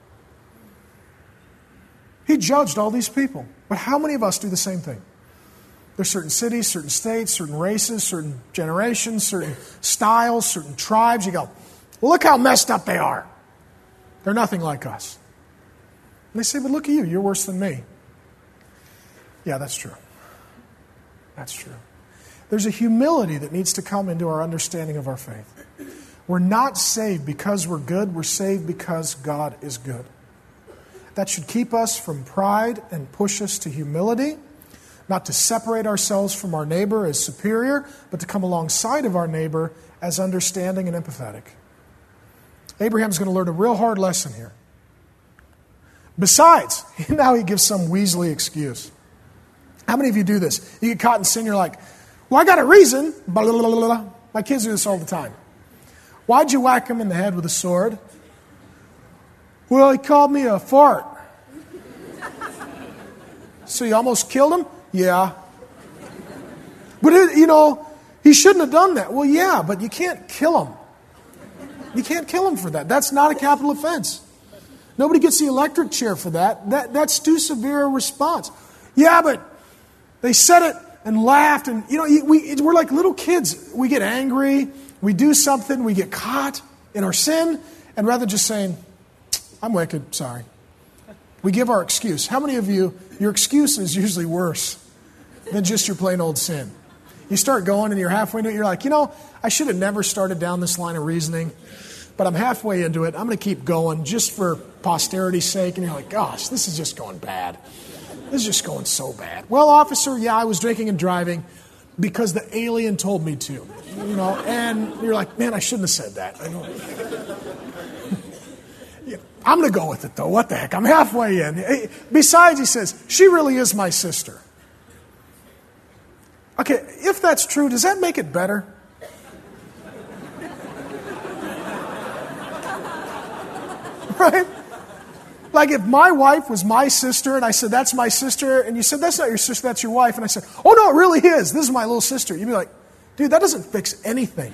He judged all these people. But how many of us do the same thing? There's certain cities, certain states, certain races, certain generations, certain styles, certain tribes. You go, well, look how messed up they are. They're nothing like us. And they say, but look at you. You're worse than me. Yeah, that's true. That's true. There's a humility that needs to come into our understanding of our faith. We're not saved because we're good. We're saved because God is good. That should keep us from pride and push us to humility, not to separate ourselves from our neighbor as superior, but to come alongside of our neighbor as understanding and empathetic. Abraham's going to learn a real hard lesson here. Besides, now he gives some Weasley excuse. How many of you do this? You get caught in sin, you're like, well, I got a reason. Blah, blah, blah, blah, blah. My kids do this all the time. Why'd you whack him in the head with a sword? Well, he called me a fart. So you almost killed him? Yeah. But, he shouldn't have done that. Well, yeah, but you can't kill him. You can't kill him for that. That's not a capital offense. Nobody gets the electric chair for that. That's too severe a response. Yeah, but they said it and laughed, and we're like little kids. We get angry, we do something, we get caught in our sin, and rather than just saying, I'm wicked, sorry, we give our excuse. How many of you, your excuse is usually worse than just your plain old sin? You start going and you're halfway into it, you're like, I should have never started down this line of reasoning, but I'm halfway into it. I'm going to keep going just for posterity's sake. And you're like, gosh, this is just going bad. This is just going so bad. Well, officer, yeah, I was drinking and driving because the alien told me to. And you're like, man, I shouldn't have said that. I know. I'm going to go with it, though. What the heck? I'm halfway in. Besides, he says, she really is my sister. Okay, if that's true, does that make it better? Right? Like if my wife was my sister and I said, that's my sister, and you said, that's not your sister, that's your wife, and I said, oh no, it really is. This is my little sister. You'd be like, dude, that doesn't fix anything.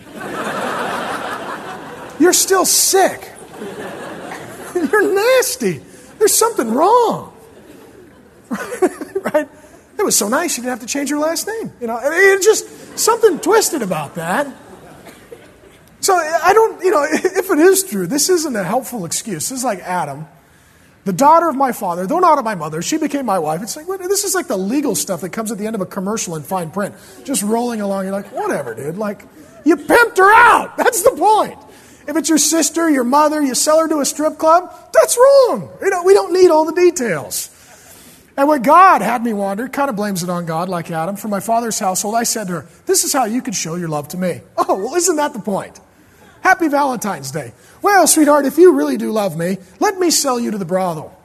You're still sick. You're nasty. There's something wrong. Right? It was so nice you didn't have to change your last name. You know, it's just something twisted about that. So I don't, if it is true, this isn't a helpful excuse. This is like Adam, the daughter of my father, though not of my mother, she became my wife. It's like, this is like the legal stuff that comes at the end of a commercial in fine print. Just rolling along, you're like, whatever, dude. Like, you pimped her out. That's the point. If it's your sister, your mother, you sell her to a strip club, that's wrong. We don't need all the details. And when God had me wander, kind of blames it on God, like Adam, from my father's household, I said to her, this is how you can show your love to me. Oh, well, isn't that the point? Happy Valentine's Day. Well, sweetheart, if you really do love me, let me sell you to the brothel.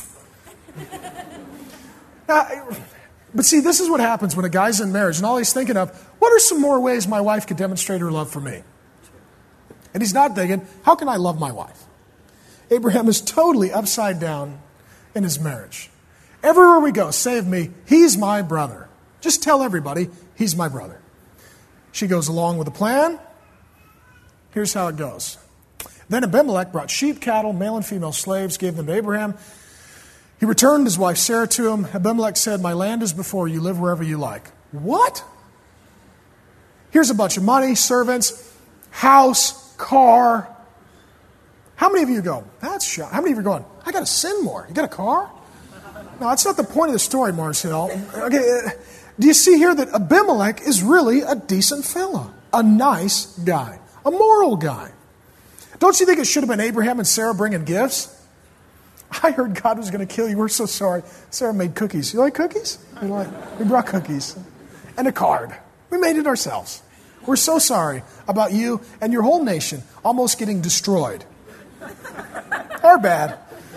But see, this is what happens when a guy's in marriage and all he's thinking of, what are some more ways my wife could demonstrate her love for me? And he's not thinking, how can I love my wife? Abraham is totally upside down in his marriage. Everywhere we go, save me, he's my brother. Just tell everybody, he's my brother. She goes along with the plan. Here's how it goes. Then Abimelech brought sheep, cattle, male and female slaves, gave them to Abraham. He returned his wife Sarah to him. Abimelech said, my land is before you, live wherever you like. What? Here's a bunch of money, servants, house, car. How many of you go, that's shot? How many of you are going, I got to sin more. You got a car? No, that's not the point of the story, Mars Hill. Okay, do you see here that Abimelech is really a decent fellow, a nice guy, a moral guy? Don't you think it should have been Abraham and Sarah bringing gifts? I heard God was going to kill you. We're so sorry. Sarah made cookies. You like cookies? We brought cookies and a card. We made it ourselves. We're so sorry about you and your whole nation almost getting destroyed. Our bad.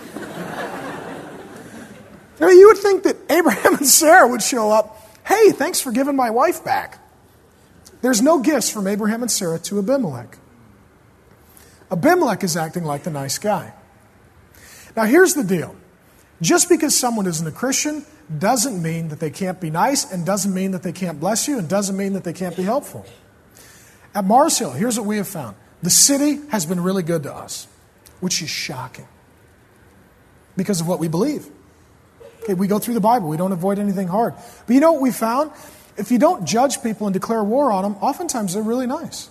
Now, you would think that Abraham and Sarah would show up. Hey, thanks for giving my wife back. There's no gifts from Abraham and Sarah to Abimelech. Abimelech is acting like the nice guy. Now, here's the deal. Just because someone isn't a Christian doesn't mean that they can't be nice, and doesn't mean that they can't bless you, and doesn't mean that they can't be helpful. At Mars Hill, here's what we have found. The city has been really good to us, which is shocking because of what we believe. Okay, we go through the Bible. We don't avoid anything hard. But you know what we found? If you don't judge people and declare war on them, oftentimes they're really nice.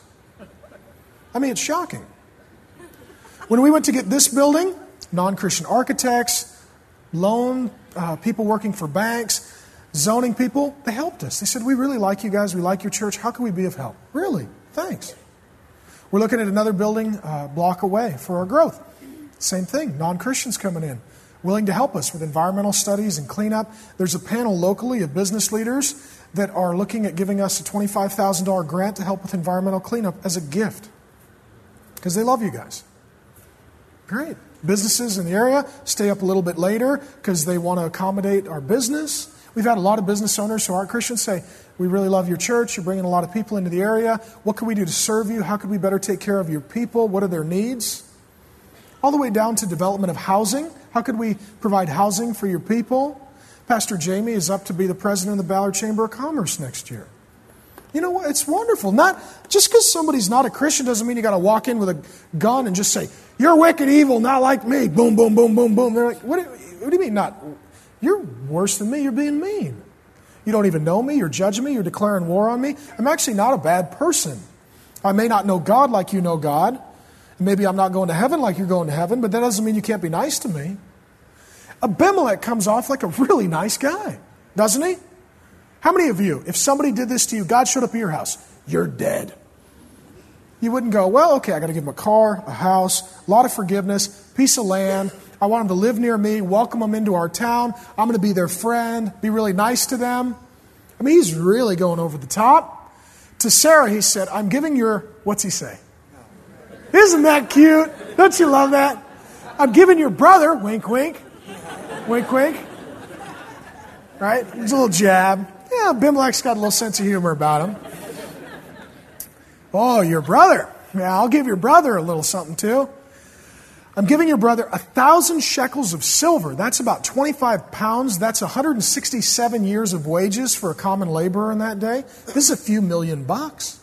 I mean, it's shocking. When we went to get this building, non-Christian architects, loan people working for banks, zoning people, they helped us. They said, we really like you guys. We like your church. How can we be of help? Really? Thanks. We're looking at another building a block away for our growth. Same thing. Non-Christians coming in, willing to help us with environmental studies and cleanup. There's a panel locally of business leaders that are looking at giving us a $25,000 grant to help with environmental cleanup as a gift because they love you guys. Great. Businesses in the area stay up a little bit later because they want to accommodate our business. We've had a lot of business owners who aren't Christians say, we really love your church. You're bringing a lot of people into the area. What can we do to serve you? How can we better take care of your people? What are their needs? All the way down to development of housing. How could we provide housing for your people? Pastor Jamie is up to be the president of the Ballard Chamber of Commerce next year. You know what? It's wonderful. Not just because somebody's not a Christian doesn't mean you got to walk in with a gun and just say, you're wicked, evil, not like me. Boom, boom, boom, boom, boom. They're like, what do you mean not? You're worse than me. You're being mean. You don't even know me. You're judging me. You're declaring war on me. I'm actually not a bad person. I may not know God like you know God. Maybe I'm not going to heaven like you're going to heaven, but that doesn't mean you can't be nice to me. Abimelech comes off like a really nice guy, doesn't he? How many of you, if somebody did this to you, God showed up at your house, you're dead? You wouldn't go, well, okay, I got to give him a car, a house, a lot of forgiveness, piece of land. I want him to live near me, welcome them into our town. I'm going to be their friend, be really nice to them. I mean, he's really going over the top. To Sarah, he said, I'm giving your, what's he say? Isn't that cute? Don't you love that? I'm giving your brother, wink, wink, wink, wink. Right? There's a little jab. Yeah, Abimelech's got a little sense of humor about him. Oh, your brother. Yeah, I'll give your brother a little something too. I'm giving your brother 1,000 shekels of silver. That's about 25 pounds. That's 167 years of wages for a common laborer in that day. This is a few $1,000,000.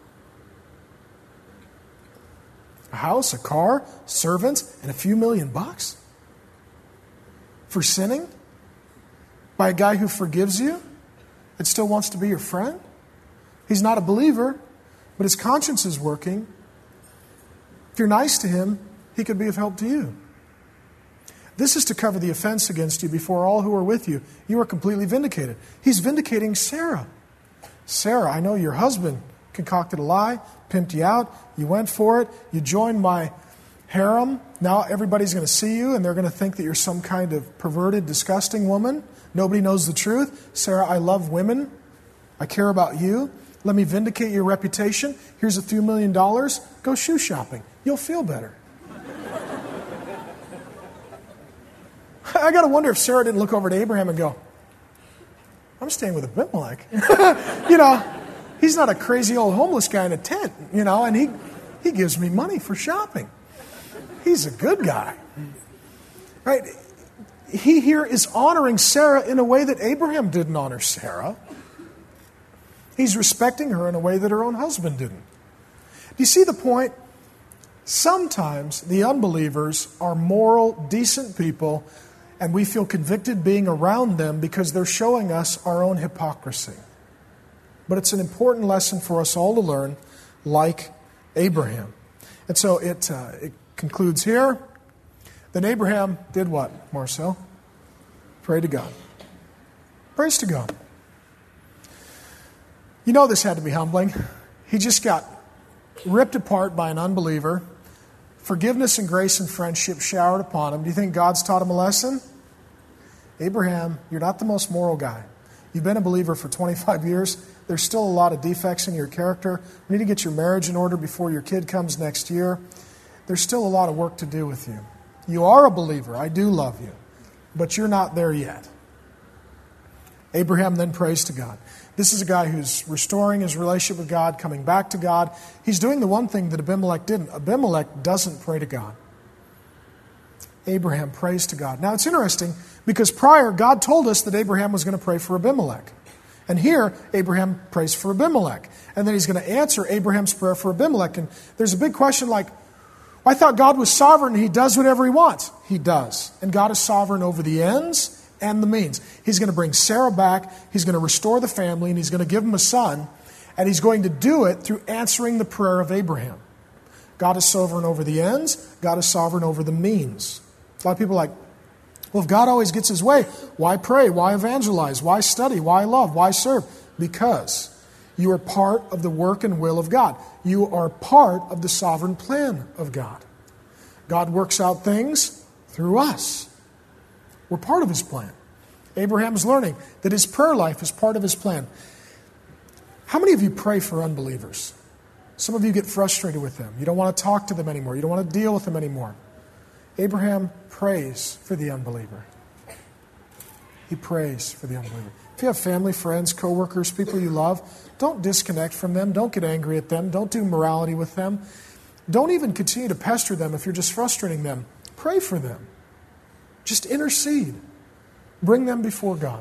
A house, a car, servants, and a few $1,000,000 for sinning by a guy who forgives you and still wants to be your friend. He's not a believer, but his conscience is working. If you're nice to him, he could be of help to you. This is to cover the offense against you before all who are with you. You are completely vindicated. He's vindicating Sarah. Sarah, I know your husband concocted a lie, pimped you out, you went for it, you joined my harem. Now everybody's going to see you and they're going to think that you're some kind of perverted, disgusting woman. Nobody knows the truth. Sarah, I love women. I care about you. Let me vindicate your reputation. Here's a few $1,000,000. Go shoe shopping. You'll feel better. I got to wonder if Sarah didn't look over to Abraham and go, I'm staying with Abimelech. He's not a crazy old homeless guy in a tent, and he gives me money for shopping. He's a good guy. Right? He here is honoring Sarah in a way that Abraham didn't honor Sarah. He's respecting her in a way that her own husband didn't. Do you see the point? Sometimes the unbelievers are moral, decent people, and we feel convicted being around them because they're showing us our own hypocrisy. But it's an important lesson for us all to learn, like Abraham. And so it concludes here. Then Abraham did what, Marcel? Pray to God. Praise to God. You know this had to be humbling. He just got ripped apart by an unbeliever. Forgiveness and grace and friendship showered upon him. Do you think God's taught him a lesson? Abraham, you're not the most moral guy. You've been a believer for 25 years. There's still a lot of defects in your character. You need to get your marriage in order before your kid comes next year. There's still a lot of work to do with you. You are a believer. I do love you. But you're not there yet. Abraham then prays to God. This is a guy who's restoring his relationship with God, coming back to God. He's doing the one thing that Abimelech didn't. Abimelech doesn't pray to God. Abraham prays to God. Now it's interesting because prior God told us that Abraham was going to pray for Abimelech. And here Abraham prays for Abimelech. And then he's going to answer Abraham's prayer for Abimelech. And there's a big question like, I thought God was sovereign and he does whatever he wants. He does. And God is sovereign over the ends and the means. He's going to bring Sarah back. He's going to restore the family and he's going to give him a son. And he's going to do it through answering the prayer of Abraham. God is sovereign over the ends. God is sovereign over the means. A lot of people are like, well, if God always gets his way, why pray? Why evangelize? Why study? Why love? Why serve? Because you are part of the work and will of God. You are part of the sovereign plan of God. God works out things through us. We're part of his plan. Abraham's learning that his prayer life is part of his plan. How many of you pray for unbelievers? Some of you get frustrated with them. You don't want to talk to them anymore. You don't want to deal with them anymore. Abraham prays for the unbeliever. He prays for the unbeliever. If you have family, friends, coworkers, people you love, don't disconnect from them. Don't get angry at them. Don't do morality with them. Don't even continue to pester them if you're just frustrating them. Pray for them. Just intercede. Bring them before God.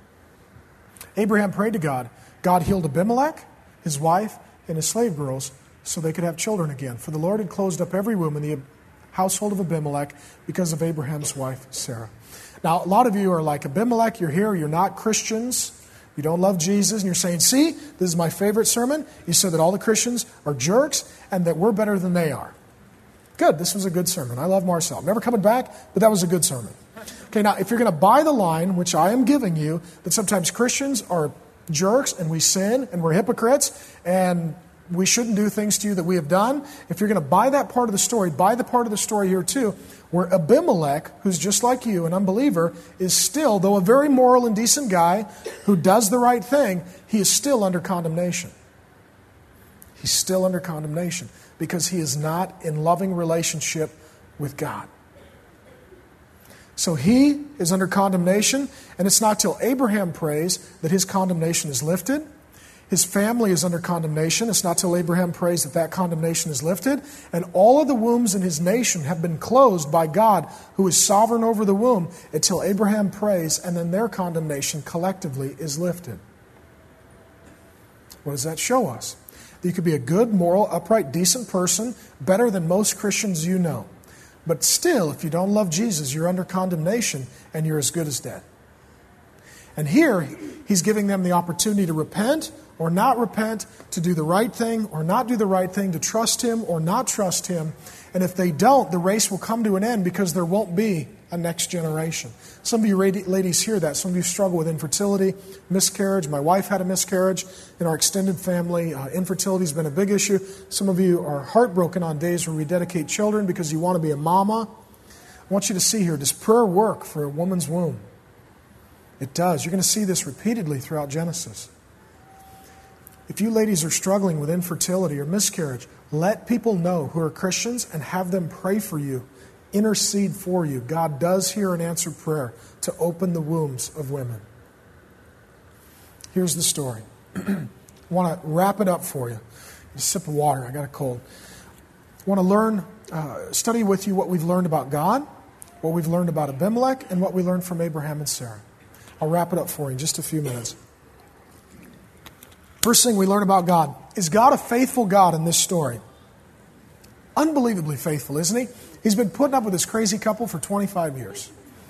Abraham prayed to God. God healed Abimelech, his wife, and his slave girls so they could have children again. For the Lord had closed up every womb in the household of Abimelech because of Abraham's wife, Sarah. Now, a lot of you are like, Abimelech, you're here, you're not Christians. You don't love Jesus, and you're saying, see, this is my favorite sermon. You said that all the Christians are jerks and that we're better than they are. Good, this was a good sermon. I love Marcel. I'm never coming back, but that was a good sermon. Okay, now, if you're going to buy the line, which I am giving you, that sometimes Christians are jerks and we sin and we're hypocrites and we shouldn't do things to you that we have done. If you're going to buy that part of the story, buy the part of the story here too, where Abimelech, who's just like you, an unbeliever, is still, though a very moral and decent guy who does the right thing, he is still under condemnation. He's still under condemnation because he is not in loving relationship with God. So he is under condemnation, and it's not till Abraham prays that his condemnation is lifted. His family is under condemnation. It's not till Abraham prays that that condemnation is lifted. And all of the wombs in his nation have been closed by God, who is sovereign over the womb, until Abraham prays, and then their condemnation collectively is lifted. What does that show us? That you could be a good, moral, upright, decent person, better than most Christians you know. But still, if you don't love Jesus, you're under condemnation and you're as good as dead. And here, he's giving them the opportunity to repent or not repent, to do the right thing or not do the right thing, to trust him or not trust him. And if they don't, the race will come to an end because there won't be a next generation. Some of you ladies hear that. Some of you struggle with infertility, miscarriage. My wife had a miscarriage in our extended family. Infertility has been a big issue. Some of you are heartbroken on days where we dedicate children because you want to be a mama. I want you to see here, does prayer work for a woman's womb? It does. You're going to see this repeatedly throughout Genesis. If you ladies are struggling with infertility or miscarriage, let people know who are Christians and have them pray for you, intercede for you. God does hear and answer prayer to open the wombs of women. Here's the story. I want to wrap it up for you. A sip of water. I got a cold. I want to study with you what we've learned about God, what we've learned about Abimelech, and what we learned from Abraham and Sarah. I'll wrap it up for you in just a few minutes. First thing we learn about God. Is God a faithful God in this story? Unbelievably faithful, isn't he? He's been putting up with this crazy couple for 25 years.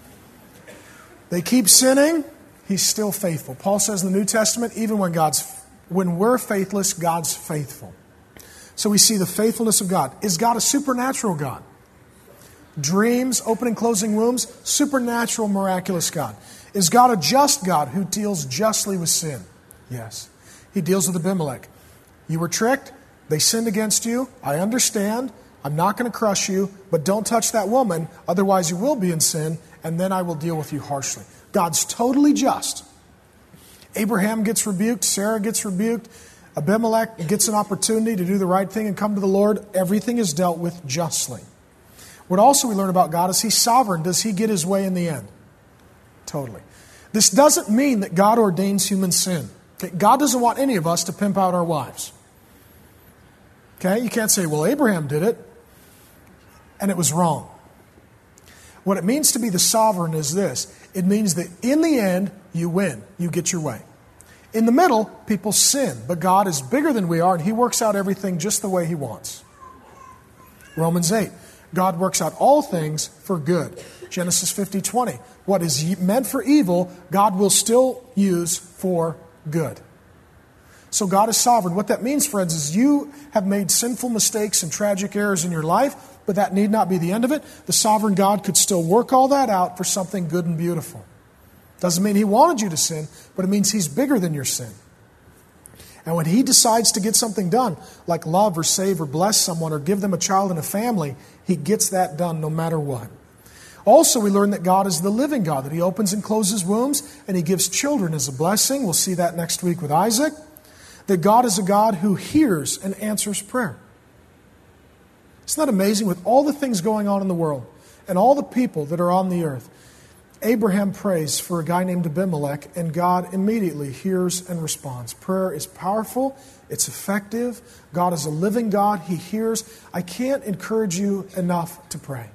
They keep sinning. He's still faithful. Paul says in the New Testament, even when we're faithless, God's faithful. So we see the faithfulness of God. Is God a supernatural God? Dreams, opening, closing wombs, supernatural, miraculous God. Is God a just God who deals justly with sin? Yes. He deals with Abimelech. You were tricked. They sinned against you. I understand. I'm not going to crush you, but don't touch that woman. Otherwise you will be in sin, and then I will deal with you harshly. God's totally just. Abraham gets rebuked. Sarah gets rebuked. Abimelech gets an opportunity to do the right thing and come to the Lord. Everything is dealt with justly. What also we learn about God is he's sovereign. Does he get his way in the end? Totally. This doesn't mean that God ordains human sin. Okay? God doesn't want any of us to pimp out our wives. Okay? You can't say, well, Abraham did it, and it was wrong. What it means to be the sovereign is this. It means that in the end, you win. You get your way. In the middle, people sin, but God is bigger than we are, and he works out everything just the way he wants. Romans 8. God works out all things for good. Genesis 50:20. What is meant for evil, God will still use for good. So God is sovereign. What that means, friends, is you have made sinful mistakes and tragic errors in your life, but that need not be the end of it. The sovereign God could still work all that out for something good and beautiful. Doesn't mean he wanted you to sin, but it means he's bigger than your sin. And when he decides to get something done, like love or save or bless someone or give them a child and a family, he gets that done no matter what. Also, we learn that God is the living God, that he opens and closes wombs, and he gives children as a blessing. We'll see that next week with Isaac. That God is a God who hears and answers prayer. Isn't that amazing? With all the things going on in the world and all the people that are on the earth, Abraham prays for a guy named Abimelech, and God immediately hears and responds. Prayer is powerful. It's effective. God is a living God. He hears. I can't encourage you enough to pray.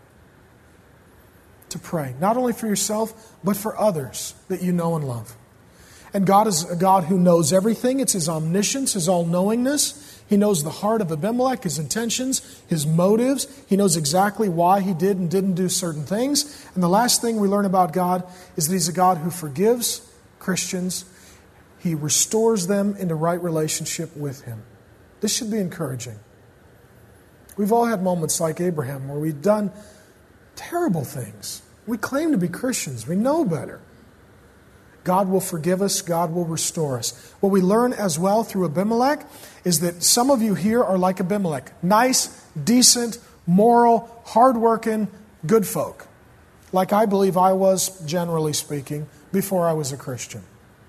To pray, not only for yourself, but for others that you know and love. And God is a God who knows everything. It's his omniscience, his all-knowingness. He knows the heart of Abimelech, his intentions, his motives. He knows exactly why he did and didn't do certain things. And the last thing we learn about God is that he's a God who forgives Christians. He restores them into right relationship with him. This should be encouraging. We've all had moments like Abraham where we've done terrible things. We claim to be Christians. We know better. God will forgive us. God will restore us. What we learn as well through Abimelech is that some of you here are like Abimelech. Nice, decent, moral, hardworking, good folk. Like I believe I was, generally speaking, before I was a Christian.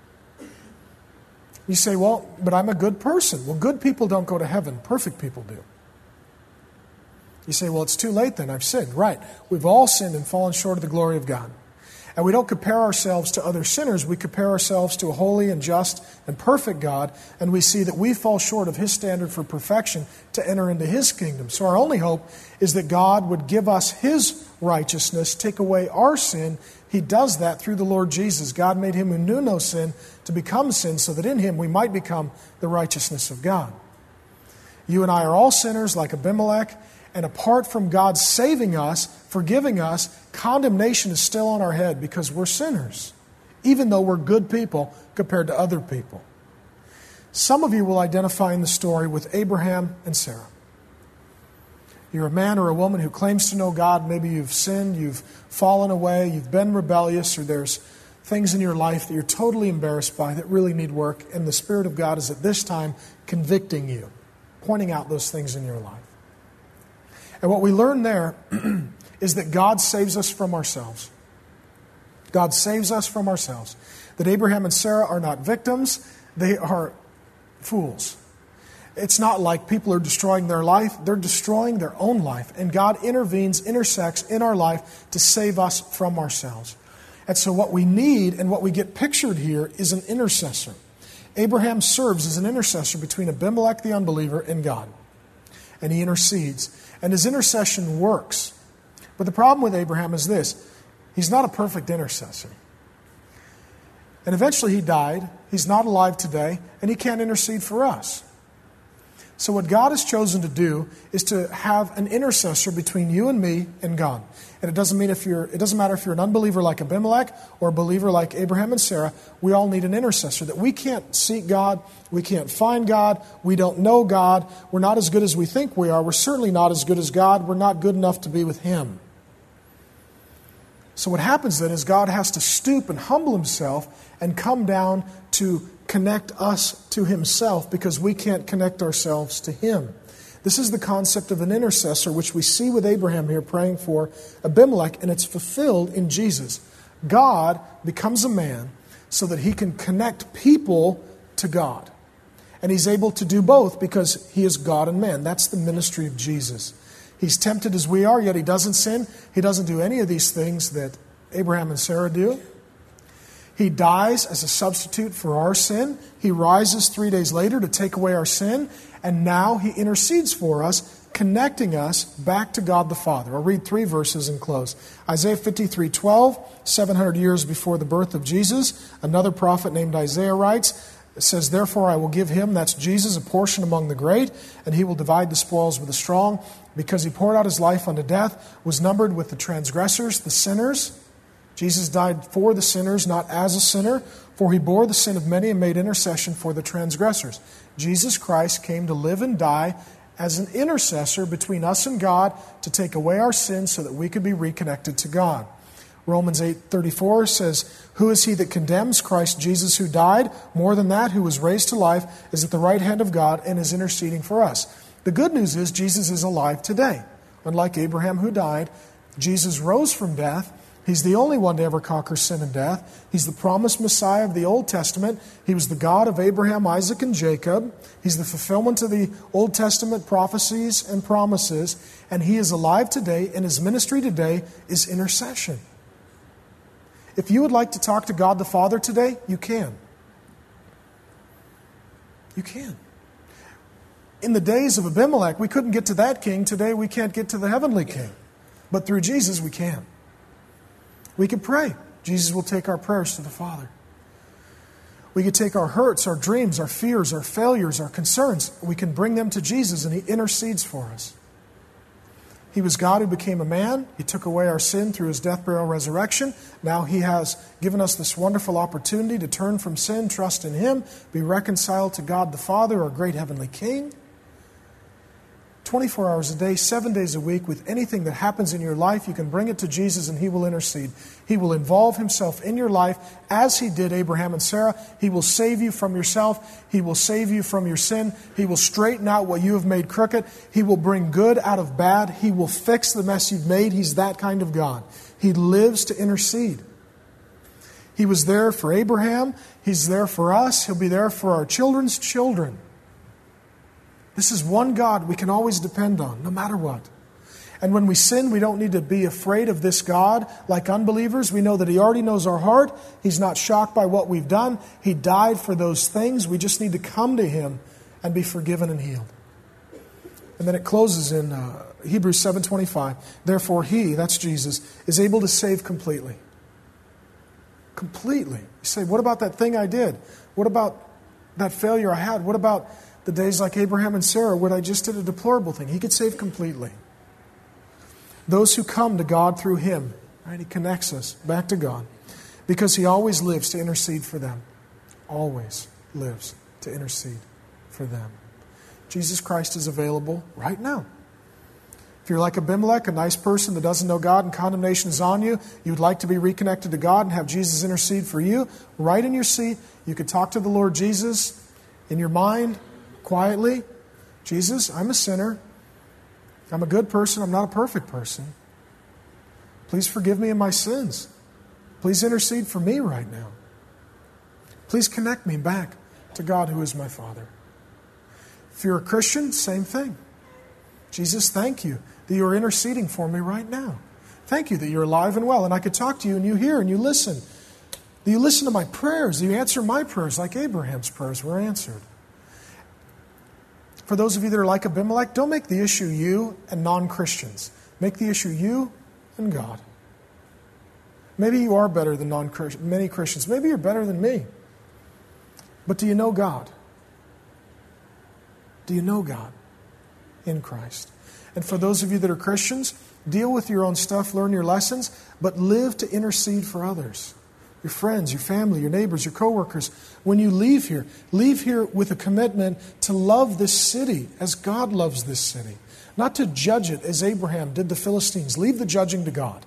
You say, well, but I'm a good person. Well, good people don't go to heaven. Perfect people do. You say, well, it's too late then. I've sinned. Right. We've all sinned and fallen short of the glory of God. And we don't compare ourselves to other sinners. We compare ourselves to a holy and just and perfect God, and we see that we fall short of His standard for perfection to enter into His kingdom. So our only hope is that God would give us His righteousness, take away our sin. He does that through the Lord Jesus. God made Him who knew no sin to become sin so that in Him we might become the righteousness of God. You and I are all sinners like Abimelech, and apart from God saving us, forgiving us, condemnation is still on our head because we're sinners, even though we're good people compared to other people. Some of you will identify in the story with Abraham and Sarah. You're a man or a woman who claims to know God. Maybe you've sinned, you've fallen away, you've been rebellious, or there's things in your life that you're totally embarrassed by that really need work, and the Spirit of God is at this time convicting you, pointing out those things in your life. And what we learn there is that God saves us from ourselves. God saves us from ourselves. That Abraham and Sarah are not victims, they are fools. It's not like people are destroying their life, they're destroying their own life. And God intervenes, intersects in our life to save us from ourselves. And so what we need and what we get pictured here is an intercessor. Abraham serves as an intercessor between Abimelech the unbeliever and God. And he intercedes. And his intercession works. But the problem with Abraham is this: he's not a perfect intercessor. And eventually he died. He's not alive today, and he can't intercede for us. So what God has chosen to do is to have an intercessor between you and me and God. And it doesn't matter if you're an unbeliever like Abimelech or a believer like Abraham and Sarah. We all need an intercessor. That we can't seek God, we can't find God, we don't know God, we're not as good as we think we are, we're certainly not as good as God, we're not good enough to be with Him. So what happens then is God has to stoop and humble Himself and come down to connect us to Himself because we can't connect ourselves to Him. This is the concept of an intercessor, which we see with Abraham here praying for Abimelech, and it's fulfilled in Jesus. God becomes a man so that He can connect people to God. And He's able to do both because He is God and man. That's the ministry of Jesus. He's tempted as we are, yet He doesn't sin. He doesn't do any of these things that Abraham and Sarah do. He dies as a substitute for our sin. He rises 3 days later to take away our sin. And now He intercedes for us, connecting us back to God the Father. I'll read 3 verses and close. Isaiah 53:12, 700 years before the birth of Jesus, another prophet named Isaiah writes, it says, "Therefore I will give him," that's Jesus, "a portion among the great, and he will divide the spoils with the strong, because he poured out his life unto death, was numbered with the transgressors, the sinners." Jesus died for the sinners, not as a sinner, for He bore the sin of many and made intercession for the transgressors. Jesus Christ came to live and die as an intercessor between us and God to take away our sins so that we could be reconnected to God. Romans 8:34 says, "Who is he that condemns? Christ Jesus, who died, more than that, who was raised to life, is at the right hand of God and is interceding for us." The good news is Jesus is alive today. Unlike Abraham who died, Jesus rose from death. He's the only one to ever conquer sin and death. He's the promised Messiah of the Old Testament. He was the God of Abraham, Isaac, and Jacob. He's the fulfillment of the Old Testament prophecies and promises. And He is alive today, and His ministry today is intercession. If you would like to talk to God the Father today, you can. You can. In the days of Abimelech, we couldn't get to that king. Today, we can't get to the heavenly king. But through Jesus, we can. We can pray. Jesus will take our prayers to the Father. We can take our hurts, our dreams, our fears, our failures, our concerns. We can bring them to Jesus, and He intercedes for us. He was God who became a man. He took away our sin through His death, burial, resurrection. Now He has given us this wonderful opportunity to turn from sin, trust in Him, be reconciled to God the Father, our great heavenly King. 24 hours a day, 7 days a week, with anything that happens in your life, you can bring it to Jesus and He will intercede. He will involve Himself in your life as He did Abraham and Sarah. He will save you from yourself. He will save you from your sin. He will straighten out what you have made crooked. He will bring good out of bad. He will fix the mess you've made. He's that kind of God. He lives to intercede. He was there for Abraham. He's there for us. He'll be there for our children's children. This is one God we can always depend on, no matter what. And when we sin, we don't need to be afraid of this God like unbelievers. We know that He already knows our heart. He's not shocked by what we've done. He died for those things. We just need to come to Him and be forgiven and healed. And then it closes in Hebrews 7:25. Therefore He, that's Jesus, is able to save completely. Completely. You say, what about that thing I did? What about that failure I had? What about the days like Abraham and Sarah when I just did a deplorable thing? He could save completely. Those who come to God through Him, right? He connects us back to God because He always lives to intercede for them. Always lives to intercede for them. Jesus Christ is available right now. If you're like Abimelech, a nice person that doesn't know God and condemnation is on you, you'd like to be reconnected to God and have Jesus intercede for you, right in your seat, you could talk to the Lord Jesus in your mind, quietly. Jesus, I'm a sinner. I'm a good person. I'm not a perfect person. Please forgive me of my sins. Please intercede for me right now. Please connect me back to God who is my Father. If you're a Christian, same thing. Jesus, thank you that you're interceding for me right now. Thank you that you're alive and well, and I could talk to you and you hear and you listen. That you listen to my prayers, that you answer my prayers like Abraham's prayers were answered. For those of you that are like Abimelech, don't make the issue you and non-Christians. Make the issue you and God. Maybe you are better than many Christians. Maybe you're better than me. But do you know God? Do you know God in Christ? And for those of you that are Christians, deal with your own stuff, learn your lessons, but live to intercede for others. Your friends, your family, your neighbors, your coworkers. When you leave here with a commitment to love this city as God loves this city. Not to judge it as Abraham did the Philistines. Leave the judging to God.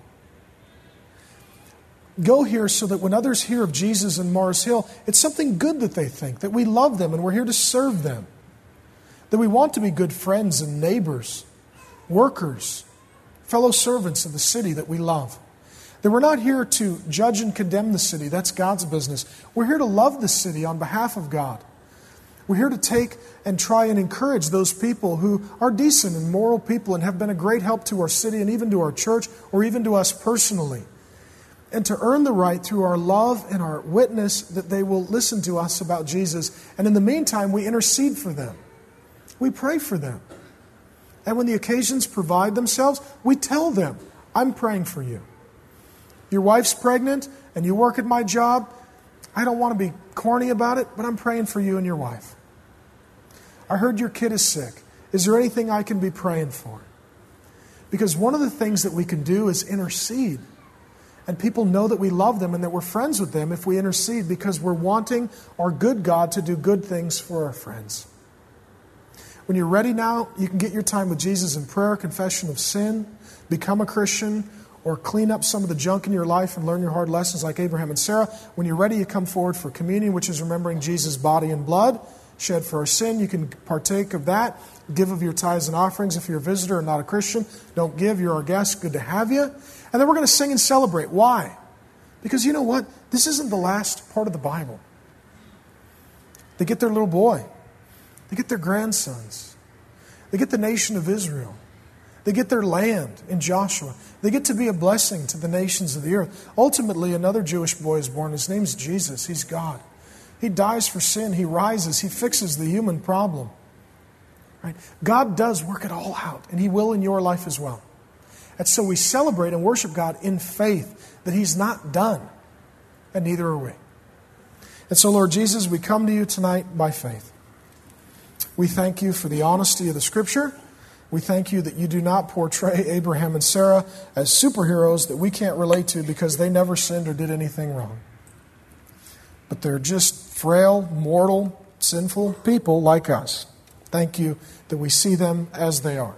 Go here so that when others hear of Jesus in Mars Hill, it's something good that they think, that we love them and we're here to serve them. That we want to be good friends and neighbors, workers, fellow servants of the city that we love. That we're not here to judge and condemn the city. That's God's business. We're here to love the city on behalf of God. We're here to take and try and encourage those people who are decent and moral people and have been a great help to our city and even to our church or even to us personally. And to earn the right through our love and our witness that they will listen to us about Jesus. And in the meantime, we intercede for them. We pray for them. And when the occasions provide themselves, we tell them, I'm praying for you. Your wife's pregnant and you work at my job. I don't want to be corny about it, but I'm praying for you and your wife. I heard your kid is sick. Is there anything I can be praying for? Because one of the things that we can do is intercede. And people know that we love them and that we're friends with them if we intercede because we're wanting our good God to do good things for our friends. When you're ready now, you can get your time with Jesus in prayer, confession of sin, become a Christian, or clean up some of the junk in your life and learn your hard lessons like Abraham and Sarah. When you're ready, you come forward for communion, which is remembering Jesus' body and blood shed for our sin. You can partake of that. Give of your tithes and offerings. If you're a visitor and not a Christian, don't give. You're our guest. Good to have you. And then we're going to sing and celebrate. Why? Because you know what? This isn't the last part of the Bible. They get their little boy. They get their grandsons. They get the nation of Israel. They get their land in Joshua. They get to be a blessing to the nations of the earth. Ultimately, another Jewish boy is born. His name's Jesus. He's God. He dies for sin. He rises. He fixes the human problem. Right? God does work it all out, and He will in your life as well. And so we celebrate and worship God in faith that He's not done, and neither are we. And so, Lord Jesus, we come to You tonight by faith. We thank You for the honesty of the Scripture. We thank You that You do not portray Abraham and Sarah as superheroes that we can't relate to because they never sinned or did anything wrong. But they're just frail, mortal, sinful people like us. Thank You that we see them as they are.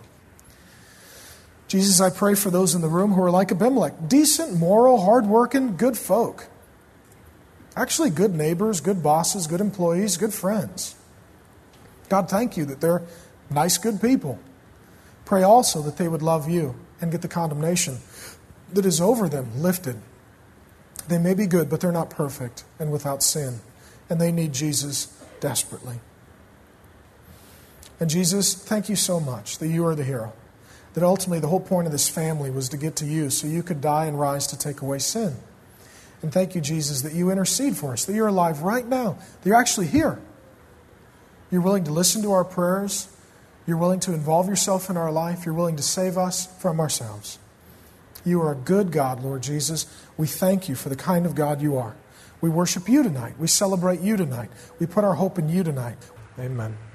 Jesus, I pray for those in the room who are like Abimelech. Decent, moral, hardworking, good folk. Actually, good neighbors, good bosses, good employees, good friends. God, thank You that they're nice, good people. Pray also that they would love You and get the condemnation that is over them lifted. They may be good, but they're not perfect and without sin. And they need Jesus desperately. And Jesus, thank You so much that You are the hero. that ultimately the whole point of this family was to get to you so you could die and rise to take away sin. And thank you, Jesus, that you intercede for us, that you're alive right now, that you're actually here. You're willing to listen to our prayers. You're willing to involve yourself in our life. You're willing to save us from ourselves. You are a good God, Lord Jesus. We thank you for the kind of God you are. We worship you tonight. We celebrate you tonight. We put our hope in you tonight. Amen.